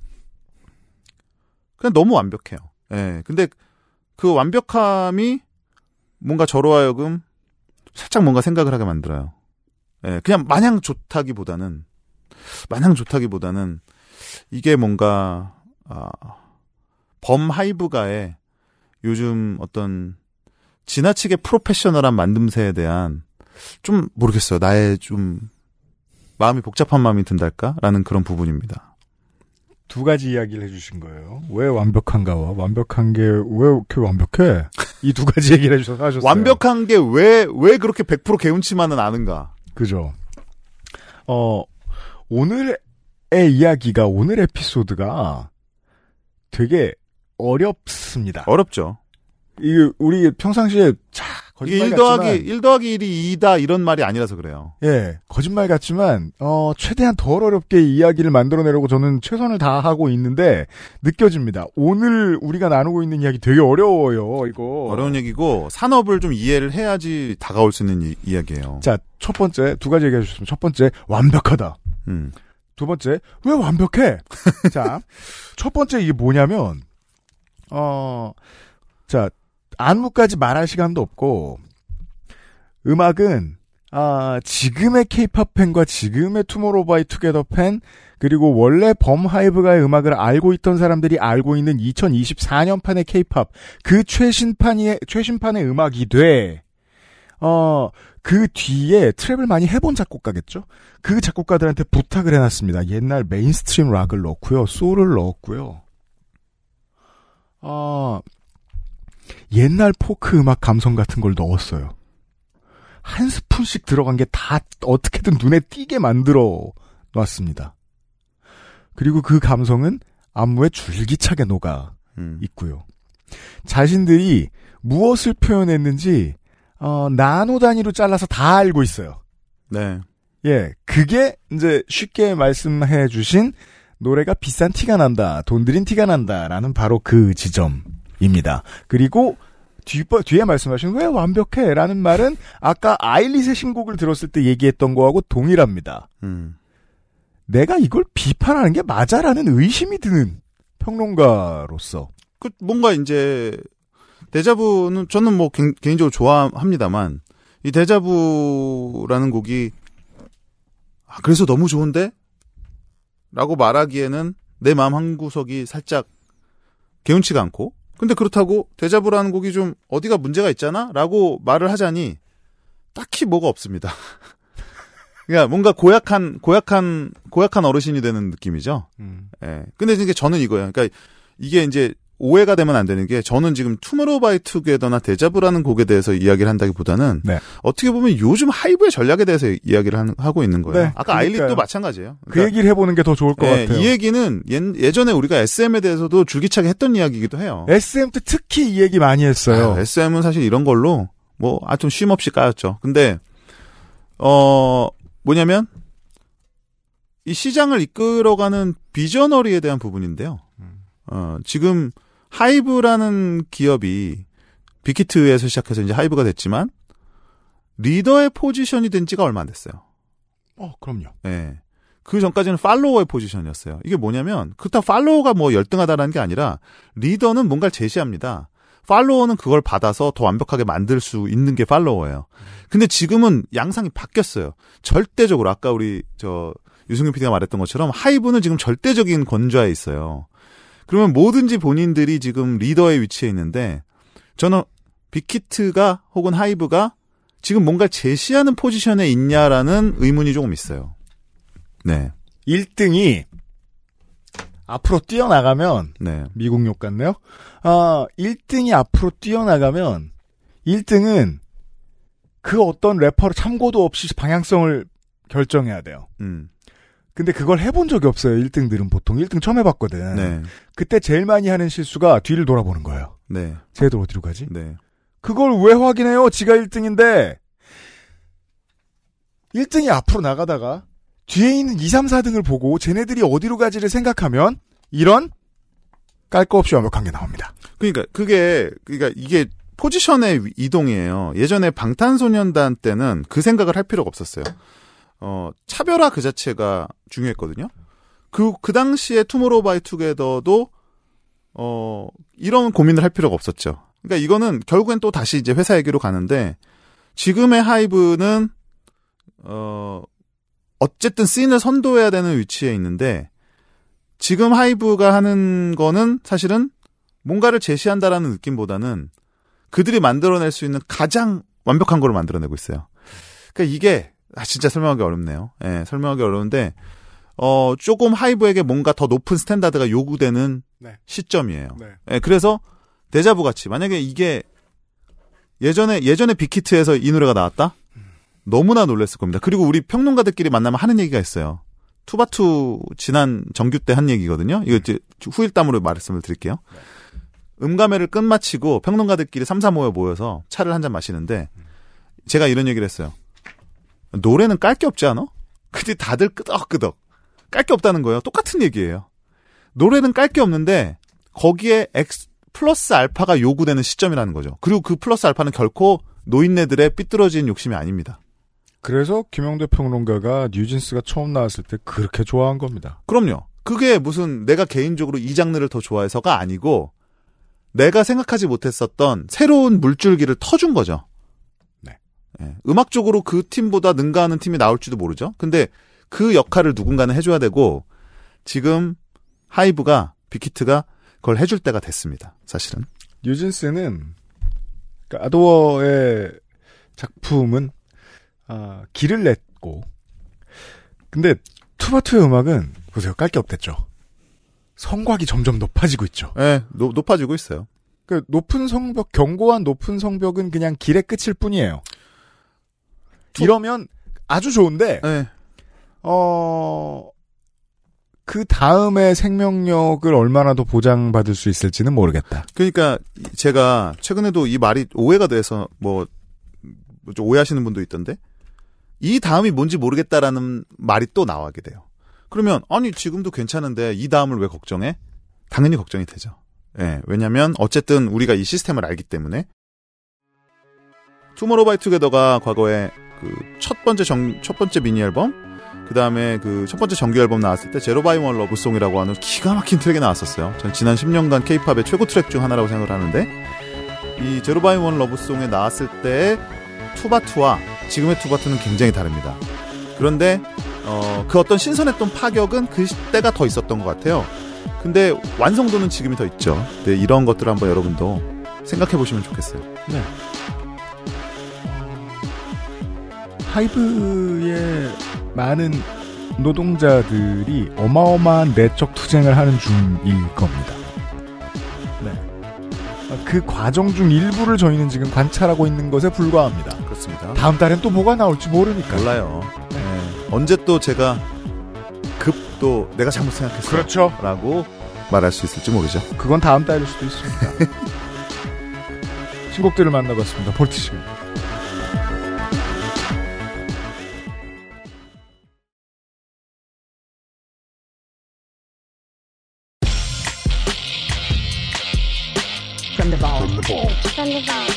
그냥 너무 완벽해요. 예. 근데 그 완벽함이 뭔가 저로 하여금 살짝 뭔가 생각을 하게 만들어요. 예. 그냥 마냥 좋다기보다는, 마냥 좋다기보다는 이게 뭔가, 아, 범 하이브가의 요즘 어떤 지나치게 프로페셔널한 만듦새에 대한 좀 모르겠어요. 나의 좀 마음이 복잡한 마음이 든달까라는 그런 부분입니다. 두 가지 이야기를 해주신 거예요. 왜 완벽한가와 완벽한 게 왜 이렇게 완벽해? 이 두 가지 얘기를 해주셔서 하셨어요. 완벽한 게 왜, 왜 그렇게 백 퍼센트 개운치만은 않은가? 그죠. 어, 오늘의 이야기가, 오늘 에피소드가 되게 어렵습니다. 어렵죠. 이게 우리 평상시에 자, 거짓말 일 더하기, 같지만 일 더하기 일이 이다 이런 말이 아니라서 그래요. 예, 거짓말 같지만 어, 최대한 덜 어렵게 이야기를 만들어내려고 저는 최선을 다하고 있는데 느껴집니다. 오늘 우리가 나누고 있는 이야기 되게 어려워요. 이거 어려운 얘기고 산업을 좀 이해를 해야지 다가올 수 있는 이, 이야기예요. 자, 첫 번째 두 가지 얘기해 주셨습니다. 첫 번째 완벽하다. 음. 두 번째 왜 완벽해? 자, 첫 번째 이게 뭐냐면 어, 자. 안무까지 말할 시간도 없고 음악은 아, 지금의 케이팝 팬과 지금의 투모로우바이투게더 팬 그리고 원래 범하이브가의 음악을 알고 있던 사람들이 알고 있는 이천이십사 년판의 케이팝 그 최신판의 최신판의 음악이 돼. 어, 그 뒤에 트랩을 많이 해본 작곡가겠죠? 그 작곡가들한테 부탁을 해놨습니다. 옛날 메인스트림 락을 넣고요. 소울을 넣었고요. 어, 옛날 포크 음악 감성 같은 걸 넣었어요. 한 스푼씩 들어간 게 다 어떻게든 눈에 띄게 만들어 놨습니다. 그리고 그 감성은 안무에 줄기차게 녹아 음. 있고요. 자신들이 무엇을 표현했는지 어, 나노 단위로 잘라서 다 알고 있어요. 네. 예, 그게 이제 쉽게 말씀해 주신 노래가 비싼 티가 난다, 돈 들인 티가 난다라는 바로 그 지점입니다. 그리고 뒤, 뒤에 말씀하신 왜 완벽해? 라는 말은 아까 아일릿의 신곡을 들었을 때 얘기했던 거하고 동일합니다. 음. 내가 이걸 비판하는 게 맞아라는 의심이 드는 평론가로서. 그, 뭔가 이제, 데자부는 저는 뭐 개, 개인적으로 좋아합니다만, 이 데자부라는 곡이, 아, 그래서 너무 좋은데? 라고 말하기에는 내 마음 한구석이 살짝 개운치가 않고, 근데 그렇다고 데자부라는 곡이 좀 어디가 문제가 있잖아? 라고 말을 하자니 딱히 뭐가 없습니다. 그러니까 뭔가 고약한, 고약한, 고약한 어르신이 되는 느낌이죠. 음. 예. 근데 이제 저는 이거예요. 그러니까 이게 이제 오해가 되면 안 되는 게 저는 지금 투모로우바이투게더나 데자부라는 곡에 대해서 이야기를 한다기보다는 네. 어떻게 보면 요즘 하이브의 전략에 대해서 이야기를 한, 하고 있는 거예요. 네. 아까 그러니까요. 아일릿도 마찬가지예요. 그러니까 그 얘기를 해보는 게 더 좋을 것 예, 같아요. 이 얘기는 예, 예전에 우리가 에스엠에 대해서도 줄기차게 했던 이야기이기도 해요. 에스엠 때 특히 이 얘기 많이 했어요. 아, 에스엠은 사실 이런 걸로 뭐 아 좀 쉼 없이 까였죠. 근데 어 뭐냐면 이 시장을 이끌어가는 비저너리에 대한 부분인데요. 어 지금 하이브라는 기업이 빅히트에서 시작해서 이제 하이브가 됐지만 리더의 포지션이 된 지가 얼마 안 됐어요. 어, 그럼요. 네. 그 전까지는 팔로워의 포지션이었어요. 이게 뭐냐면 그렇다고 팔로워가 뭐 열등하다라는 게 아니라 리더는 뭔가를 제시합니다. 팔로워는 그걸 받아서 더 완벽하게 만들 수 있는 게 팔로워예요. 근데 지금은 양상이 바뀌었어요. 절대적으로 아까 우리 저 유승균 피디가 말했던 것처럼 하이브는 지금 절대적인 권좌에 있어요. 그러면 뭐든지 본인들이 지금 리더의 위치에 있는데 저는 빅히트가 혹은 하이브가 지금 뭔가 제시하는 포지션에 있냐라는 의문이 조금 있어요. 네. 일 등이 앞으로 뛰어나가면 네. 미국 욕 같네요. 아, 일 등이 앞으로 뛰어나가면 일 등은 그 어떤 래퍼를 참고도 없이 방향성을 결정해야 돼요. 음. 근데 그걸 해본 적이 없어요. 일 등들은 보통 일 등 처음 해봤거든. 네. 그때 제일 많이 하는 실수가 뒤를 돌아보는 거예요. 네. 쟤들 어디로 가지? 네. 그걸 왜 확인해요? 지가 일 등인데 일 등이 앞으로 나가다가 뒤에 있는 이, 삼, 사 등을 보고 쟤네들이 어디로 가지를 생각하면 이런 깔 거 없이 완벽한 게 나옵니다. 그러니까 그게 그러니까 이게 포지션의 이동이에요. 예전에 방탄소년단 때는 그 생각을 할 필요가 없었어요. 어, 차별화 그 자체가 중요했거든요. 그, 그 당시에 투모로우바이투게더도, 어, 이런 고민을 할 필요가 없었죠. 그러니까 이거는 결국엔 또 다시 이제 회사 얘기로 가는데, 지금의 하이브는, 어, 어쨌든 씬을 선도해야 되는 위치에 있는데, 지금 하이브가 하는 거는 사실은 뭔가를 제시한다라는 느낌보다는 그들이 만들어낼 수 있는 가장 완벽한 걸 만들어내고 있어요. 그러니까 이게, 아, 진짜 설명하기 어렵네요. 예, 설명하기 어려운데, 어, 조금 하이브에게 뭔가 더 높은 스탠다드가 요구되는 네. 시점이에요. 네. 예, 그래서, 데자부 같이, 만약에 이게, 예전에, 예전에 빅히트에서 이 노래가 나왔다? 음. 너무나 놀랐을 겁니다. 그리고 우리 평론가들끼리 만나면 하는 얘기가 있어요. 투바투 지난 정규 때 한 얘기거든요. 이거 이제 후일담으로 말씀을 드릴게요. 네. 음감회를 끝마치고 평론가들끼리 삼, 사 모여 모여서 차를 한 잔 마시는데, 제가 이런 얘기를 했어요. 노래는 깔 게 없지 않아? 근데 다들 끄덕끄덕. 깔 게 없다는 거예요. 똑같은 얘기예요. 노래는 깔 게 없는데 거기에 X 플러스 알파가 요구되는 시점이라는 거죠. 그리고 그 플러스 알파는 결코 노인네들의 삐뚤어진 욕심이 아닙니다. 그래서 김영대 평론가가 뉴진스가 처음 나왔을 때 그렇게 좋아한 겁니다. 그럼요. 그게 무슨 내가 개인적으로 이 장르를 더 좋아해서가 아니고 내가 생각하지 못했었던 새로운 물줄기를 터준 거죠. 네. 예, 음악적으로 그 팀보다 능가하는 팀이 나올지도 모르죠. 근데 그 역할을 누군가는 해줘야 되고 지금 하이브가 빅히트가 그걸 해줄 때가 됐습니다. 사실은. 뉴진스는 그러니까 아도어의 작품은 아, 길을 냈고 근데 투바투의 음악은 보세요. 깔 게 없댔죠. 성곽이 점점 높아지고 있죠. 네, 노, 높아지고 있어요. 그 높은 성벽, 견고한 높은 성벽은 그냥 길의 끝일 뿐이에요. 투... 이러면 아주 좋은데 네. 어... 그 다음에 생명력을 얼마나 더 보장받을 수 있을지는 모르겠다. 그러니까 제가 최근에도 이 말이 오해가 돼서 뭐 좀 오해하시는 분도 있던데 이 다음이 뭔지 모르겠다라는 말이 또 나오게 돼요. 그러면 아니 지금도 괜찮은데 이 다음을 왜 걱정해? 당연히 걱정이 되죠. 예, 왜냐하면 어쨌든 우리가 이 시스템을 알기 때문에 투모로우 바이 투게더가 과거에 그 첫 번째 정, 첫 번째 미니 앨범 그 다음에 그 첫 번째 정규 앨범 나왔을 때 제로 바이 원 러브송이라고 하는 기가 막힌 트랙이 나왔었어요. 전 지난 십 년간 K-팝의 최고 트랙 중 하나라고 생각을 하는데 이 제로 바이 원 러브송에 나왔을 때의 투바투와 지금의 투바투는 굉장히 다릅니다. 그런데 어, 그 어떤 신선했던 파격은 그 때가 더 있었던 것 같아요. 근데 완성도는 지금이 더 있죠. 네, 이런 것들을 한번 여러분도 생각해 보시면 좋겠어요. 네. 하이브의 많은 노동자들이 어마어마한 내적 투쟁을 하는 중일 겁니다. 네. 그 과정 중 일부를 저희는 지금 관찰하고 있는 것에 불과합니다. 그렇습니다. 다음 달엔 또 뭐가 나올지 모르니까. 몰라요. 네. 네. 언제 또 제가 급 또 내가 잘못 생각했어. 그렇죠. 라고 말할 수 있을지 모르죠. 그건 다음 달일 수도 있습니다. 신곡들을 만나봤습니다. 볼티시. From the vault. From the vault. From the vault.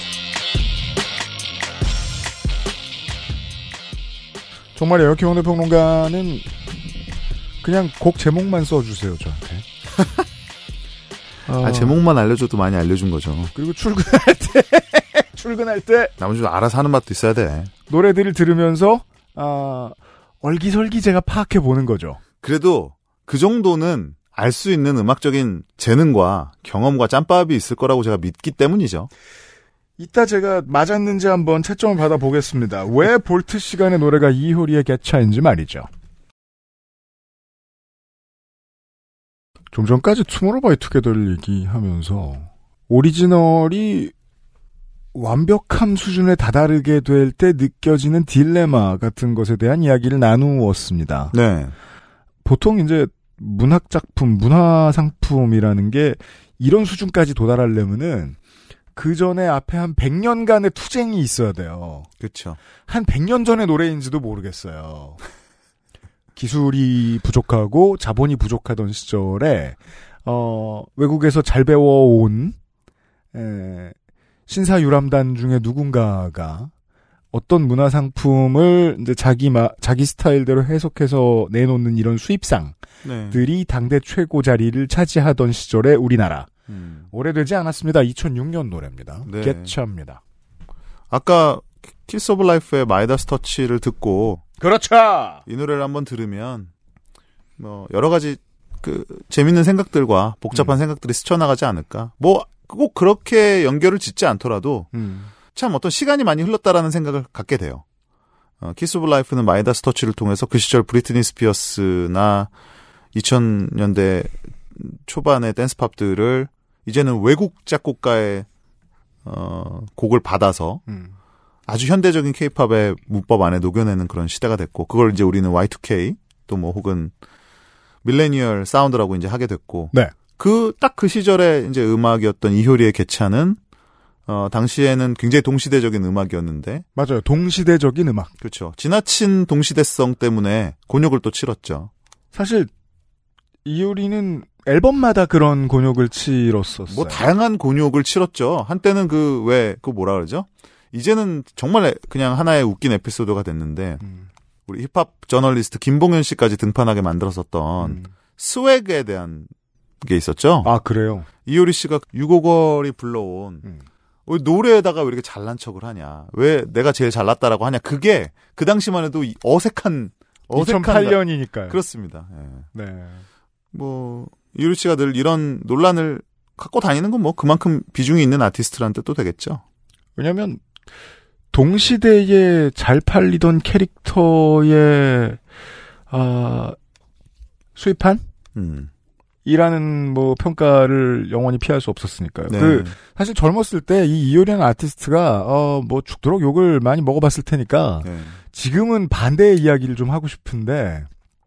정말이에요. 김홍대 평론가는 그냥 곡 제목만 써주세요, 저한테. 어... 아, 제목만 알려줘도 많이 알려준 거죠. 그리고 출근할 때, 출근할 때. 나머지 알아서 하는 맛도 있어야 돼. 노래들을 들으면서, 아, 얼기설기 제가 파악해보는 거죠. 그래도 그 정도는 알 수 있는 음악적인 재능과 경험과 짬밥이 있을 거라고 제가 믿기 때문이죠. 이따 제가 맞았는지 한번 채점을 받아보겠습니다. 왜 볼트 시간의 노래가 이효리의 개차인지 말이죠. 좀 전까지 투모로우 바이 투게더를 얘기하면서 오리지널이 완벽함 수준에 다다르게 될 때 느껴지는 딜레마 같은 것에 대한 이야기를 나누었습니다. 네. 보통 이제 문학작품, 문화상품이라는 게 이런 수준까지 도달하려면은 그 전에 앞에 한 백 년간의 투쟁이 있어야 돼요. 그렇죠. 한 백 년 전의 노래인지도 모르겠어요. 기술이 부족하고 자본이 부족하던 시절에 어, 외국에서 잘 배워온 에, 신사유람단 중에 누군가가 어떤 문화상품을 이제 자기 마, 자기 스타일대로 해석해서 내놓는 이런 수입상들이 네. 당대 최고 자리를 차지하던 시절의 우리나라. 음. 오래되지 않았습니다. 이천육 년 노래입니다. 네. 개차입니다. 아까 키스 오브 라이프의 마이다스 터치를 듣고 그렇죠. 이 노래를 한번 들으면 뭐 여러 가지 그 재밌는 생각들과 복잡한 음. 생각들이 스쳐나가지 않을까. 뭐 꼭 그렇게 연결을 짓지 않더라도 음. 참 어떤 시간이 많이 흘렀다라는 생각을 갖게 돼요. 어, 키스 오브 라이프는 마이다스 터치를 통해서 그 시절 브리트니 스피어스나 이천 년대 초반의 댄스팝들을 이제는 외국 작곡가의 어, 곡을 받아서 음. 아주 현대적인 케이팝의 문법 안에 녹여내는 그런 시대가 됐고 그걸 이제 우리는 와이 투 케이 또 뭐 혹은 밀레니얼 사운드라고 이제 하게 됐고 네. 그 딱 그 시절의 이제 음악이었던 이효리의 개차는 어, 당시에는 굉장히 동시대적인 음악이었는데. 맞아요. 동시대적인 음악. 그렇죠. 지나친 동시대성 때문에 곤욕을 또 치렀죠. 사실, 이효리는 앨범마다 그런 곤욕을 치렀었어요. 뭐, 다양한 곤욕을 치렀죠. 한때는 그, 왜, 그 뭐라 그러죠? 이제는 정말 그냥 하나의 웃긴 에피소드가 됐는데, 음. 우리 힙합 저널리스트 김봉현 씨까지 등판하게 만들었었던 음. 스웩에 대한 게 있었죠. 아, 그래요? 이효리 씨가 유고걸이 불러온 음. 왜 노래에다가 왜 이렇게 잘난 척을 하냐. 왜 내가 제일 잘났다라고 하냐. 그게 그 당시만 해도 어색한 어색한 이천팔 년이니까요. 그렇습니다. 예. 네. 뭐 이효리 씨가 늘 이런 논란을 갖고 다니는 건 뭐 그만큼 비중이 있는 아티스트라는 뜻도 되겠죠. 왜냐면 동시대에 잘 팔리던 캐릭터의 아, 수입한? 음. 이라는 뭐 평가를 영원히 피할 수 없었으니까요. 네. 그 사실 젊었을 때 이 이효리라는 아티스트가 어 뭐 죽도록 욕을 많이 먹어봤을 테니까 네. 지금은 반대의 이야기를 좀 하고 싶은데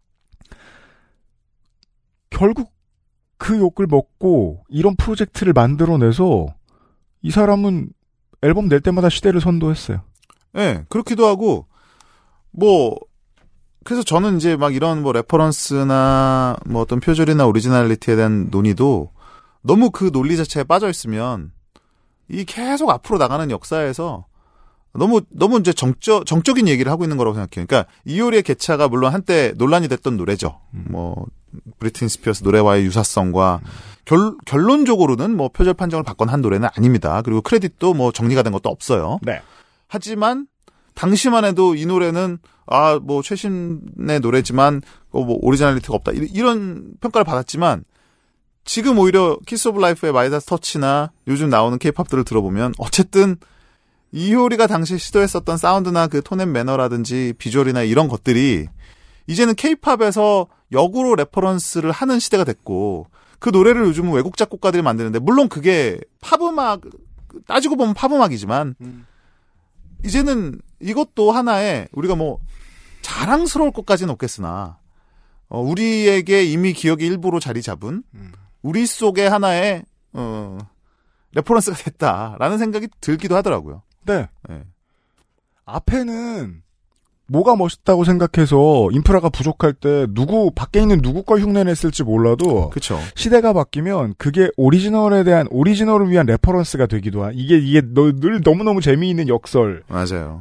결국 그 욕을 먹고 이런 프로젝트를 만들어내서 이 사람은 앨범 낼 때마다 시대를 선도했어요. 네, 그렇기도 하고 뭐 그래서 저는 이제 막 이런 뭐 레퍼런스나 뭐 어떤 표절이나 오리지널리티에 대한 논의도 너무 그 논리 자체에 빠져 있으면 이 계속 앞으로 나가는 역사에서 너무 너무 이제 정적 정적인 얘기를 하고 있는 거라고 생각해요. 그러니까 이효리의 개차가 물론 한때 논란이 됐던 노래죠. 음. 뭐 브리트니 스피어스 노래와의 유사성과 음. 결, 결론적으로는 뭐 표절 판정을 받거나 한 노래는 아닙니다. 그리고 크레딧도 뭐 정리가 된 것도 없어요. 네. 하지만 당시만 해도 이 노래는 아 뭐 최신의 노래지만 어, 뭐 오리지널리티가 없다 이런 평가를 받았지만 지금 오히려 키스 오브 라이프의 마이다스 터치나 요즘 나오는 케이팝들을 들어보면 어쨌든 이효리가 당시 시도했었던 사운드나 그 톤 앤 매너라든지 비주얼이나 이런 것들이 이제는 케이팝에서 역으로 레퍼런스를 하는 시대가 됐고 그 노래를 요즘은 외국 작곡가들이 만드는데 물론 그게 팝음악 따지고 보면 팝음악이지만 음. 이제는 이것도 하나의 우리가 뭐 자랑스러울 것까지는 없겠으나 어, 우리에게 이미 기억의 일부로 자리 잡은 음. 우리 속에 하나의 어, 레퍼런스가 됐다라는 생각이 들기도 하더라고요. 네. 네. 앞에는 뭐가 멋있다고 생각해서 인프라가 부족할 때 누구 밖에 있는 누구 걸 흉내냈을지 몰라도 그쵸. 시대가 바뀌면 그게 오리지널에 대한 오리지널을 위한 레퍼런스가 되기도 한 이게 이게 늘 너무너무 재미있는 역설인데 맞아요.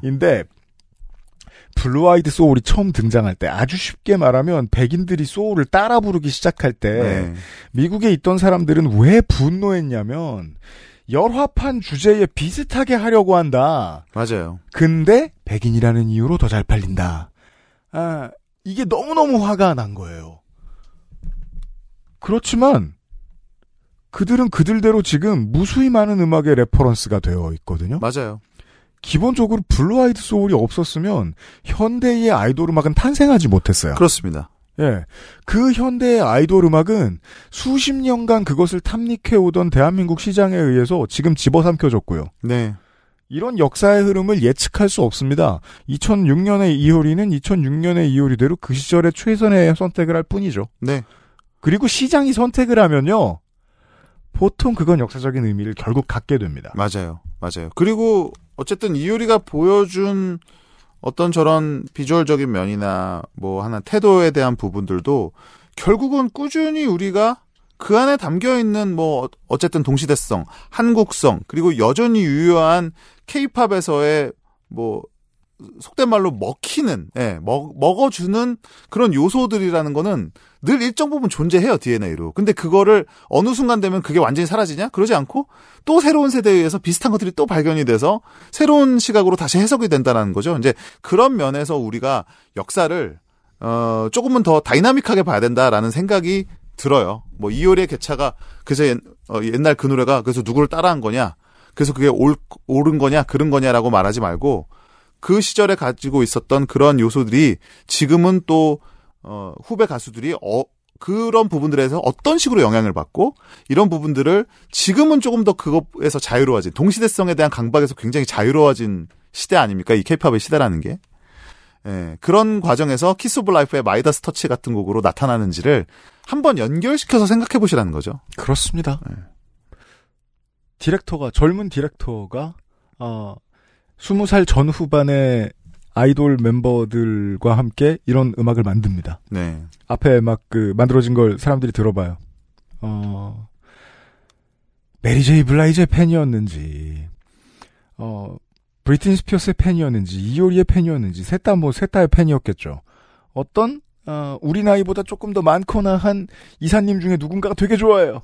블루 아이드 소울이 처음 등장할 때 아주 쉽게 말하면 백인들이 소울을 따라 부르기 시작할 때 네. 미국에 있던 사람들은 왜 분노했냐면 열화판 주제에 비슷하게 하려고 한다. 맞아요. 근데 백인이라는 이유로 더 잘 팔린다. 아, 이게 너무너무 화가 난 거예요. 그렇지만 그들은 그들대로 지금 무수히 많은 음악의 레퍼런스가 되어 있거든요. 맞아요. 기본적으로 블루 아이드 소울이 없었으면 현대의 아이돌 음악은 탄생하지 못했어요. 그렇습니다. 예. 그 현대의 아이돌 음악은 수십 년간 그것을 탐닉해오던 대한민국 시장에 의해서 지금 집어삼켜졌고요. 네. 이런 역사의 흐름을 예측할 수 없습니다. 이천육 년의 이효리는 이천육 년의 이효리대로 그 시절의 최선의 선택을 할 뿐이죠. 네. 그리고 시장이 선택을 하면요. 보통 그건 역사적인 의미를 결국 갖게 됩니다. 맞아요. 맞아요. 그리고 어쨌든 이효리가 보여준 어떤 저런 비주얼적인 면이나 뭐 하나 태도에 대한 부분들도 결국은 꾸준히 우리가 그 안에 담겨 있는 뭐 어쨌든 동시대성, 한국성 그리고 여전히 유효한 케이팝에서의 뭐 속된 말로 먹히는, 예, 먹, 먹어주는 그런 요소들이라는 거는 늘 일정 부분 존재해요, 디엔에이로. 근데 그거를 어느 순간 되면 그게 완전히 사라지냐? 그러지 않고 또 새로운 세대에 의해서 비슷한 것들이 또 발견이 돼서 새로운 시각으로 다시 해석이 된다는 거죠. 이제 그런 면에서 우리가 역사를, 어, 조금은 더 다이나믹하게 봐야 된다라는 생각이 들어요. 뭐, 이효리의 개차가, 그래서 옛, 어, 옛날 그 노래가 그래서 누구를 따라한 거냐? 그래서 그게 옳, 옳은 거냐? 그른 거냐라고 말하지 말고, 그 시절에 가지고 있었던 그런 요소들이 지금은 또 어, 후배 가수들이 어, 그런 부분들에서 어떤 식으로 영향을 받고 이런 부분들을 지금은 조금 더 그것에서 자유로워진 동시대성에 대한 강박에서 굉장히 자유로워진 시대 아닙니까? 이 케이팝의 시대라는 게. 예, 그런 과정에서 키스 오브 라이프의 마이다스 터치 같은 곡으로 나타나는지를 한번 연결시켜서 생각해 보시라는 거죠. 그렇습니다. 예. 디렉터가 젊은 디렉터가 어, 스무 살 전후반의 아이돌 멤버들과 함께 이런 음악을 만듭니다. 네. 앞에 막 그 만들어진 걸 사람들이 들어봐요. 어, 메리 제이 블라이즈의 팬이었는지, 어, 브리트니 스피어스의 팬이었는지, 이효리의 팬이었는지, 셋 다 뭐 셋 다의 팬이었겠죠. 어떤 어, 우리 나이보다 조금 더 많거나 한 이사님 중에 누군가가 되게 좋아해요.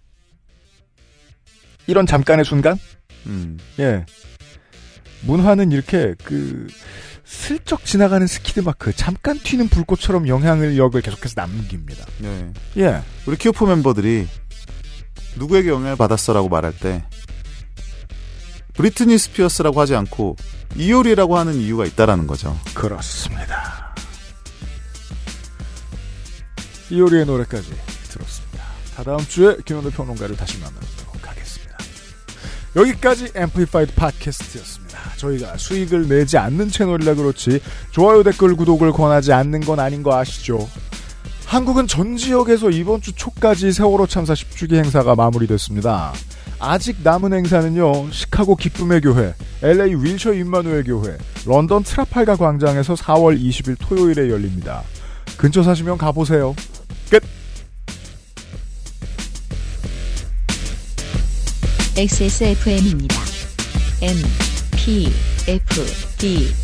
이런 잠깐의 순간? 음. 예. 문화는 이렇게 그 슬쩍 지나가는 스키드마크, 잠깐 튀는 불꽃처럼 영향을 역을 계속해서 남깁니다. 네. 예. 우리 키오프 멤버들이 누구에게 영향을 받았어라고 말할 때 브리트니 스피어스라고 하지 않고 이효리라고 하는 이유가 있다라는 거죠. 그렇습니다. 이효리의 노래까지 들었습니다. 다 다음 주에 김현우 평론가를 다시 만나보도록 하겠습니다. 여기까지 앰플리파이드 팟캐스트였습니다. 저희가 수익을 내지 않는 채널이라 그렇지 좋아요, 댓글, 구독을 권하지 않는 건 아닌 거 아시죠? 한국은 전 지역에서 이번 주 초까지 세월호 참사 십 주기 행사가 마무리됐습니다. 아직 남은 행사는요. 시카고 기쁨의 교회, 엘에이 윌셔 임마누엘 교회, 런던 트라팔가 광장에서 사월 이십일 토요일에 열립니다. 근처 사시면 가보세요. 끝! 엑스에스에프엠입니다. M, P, F, D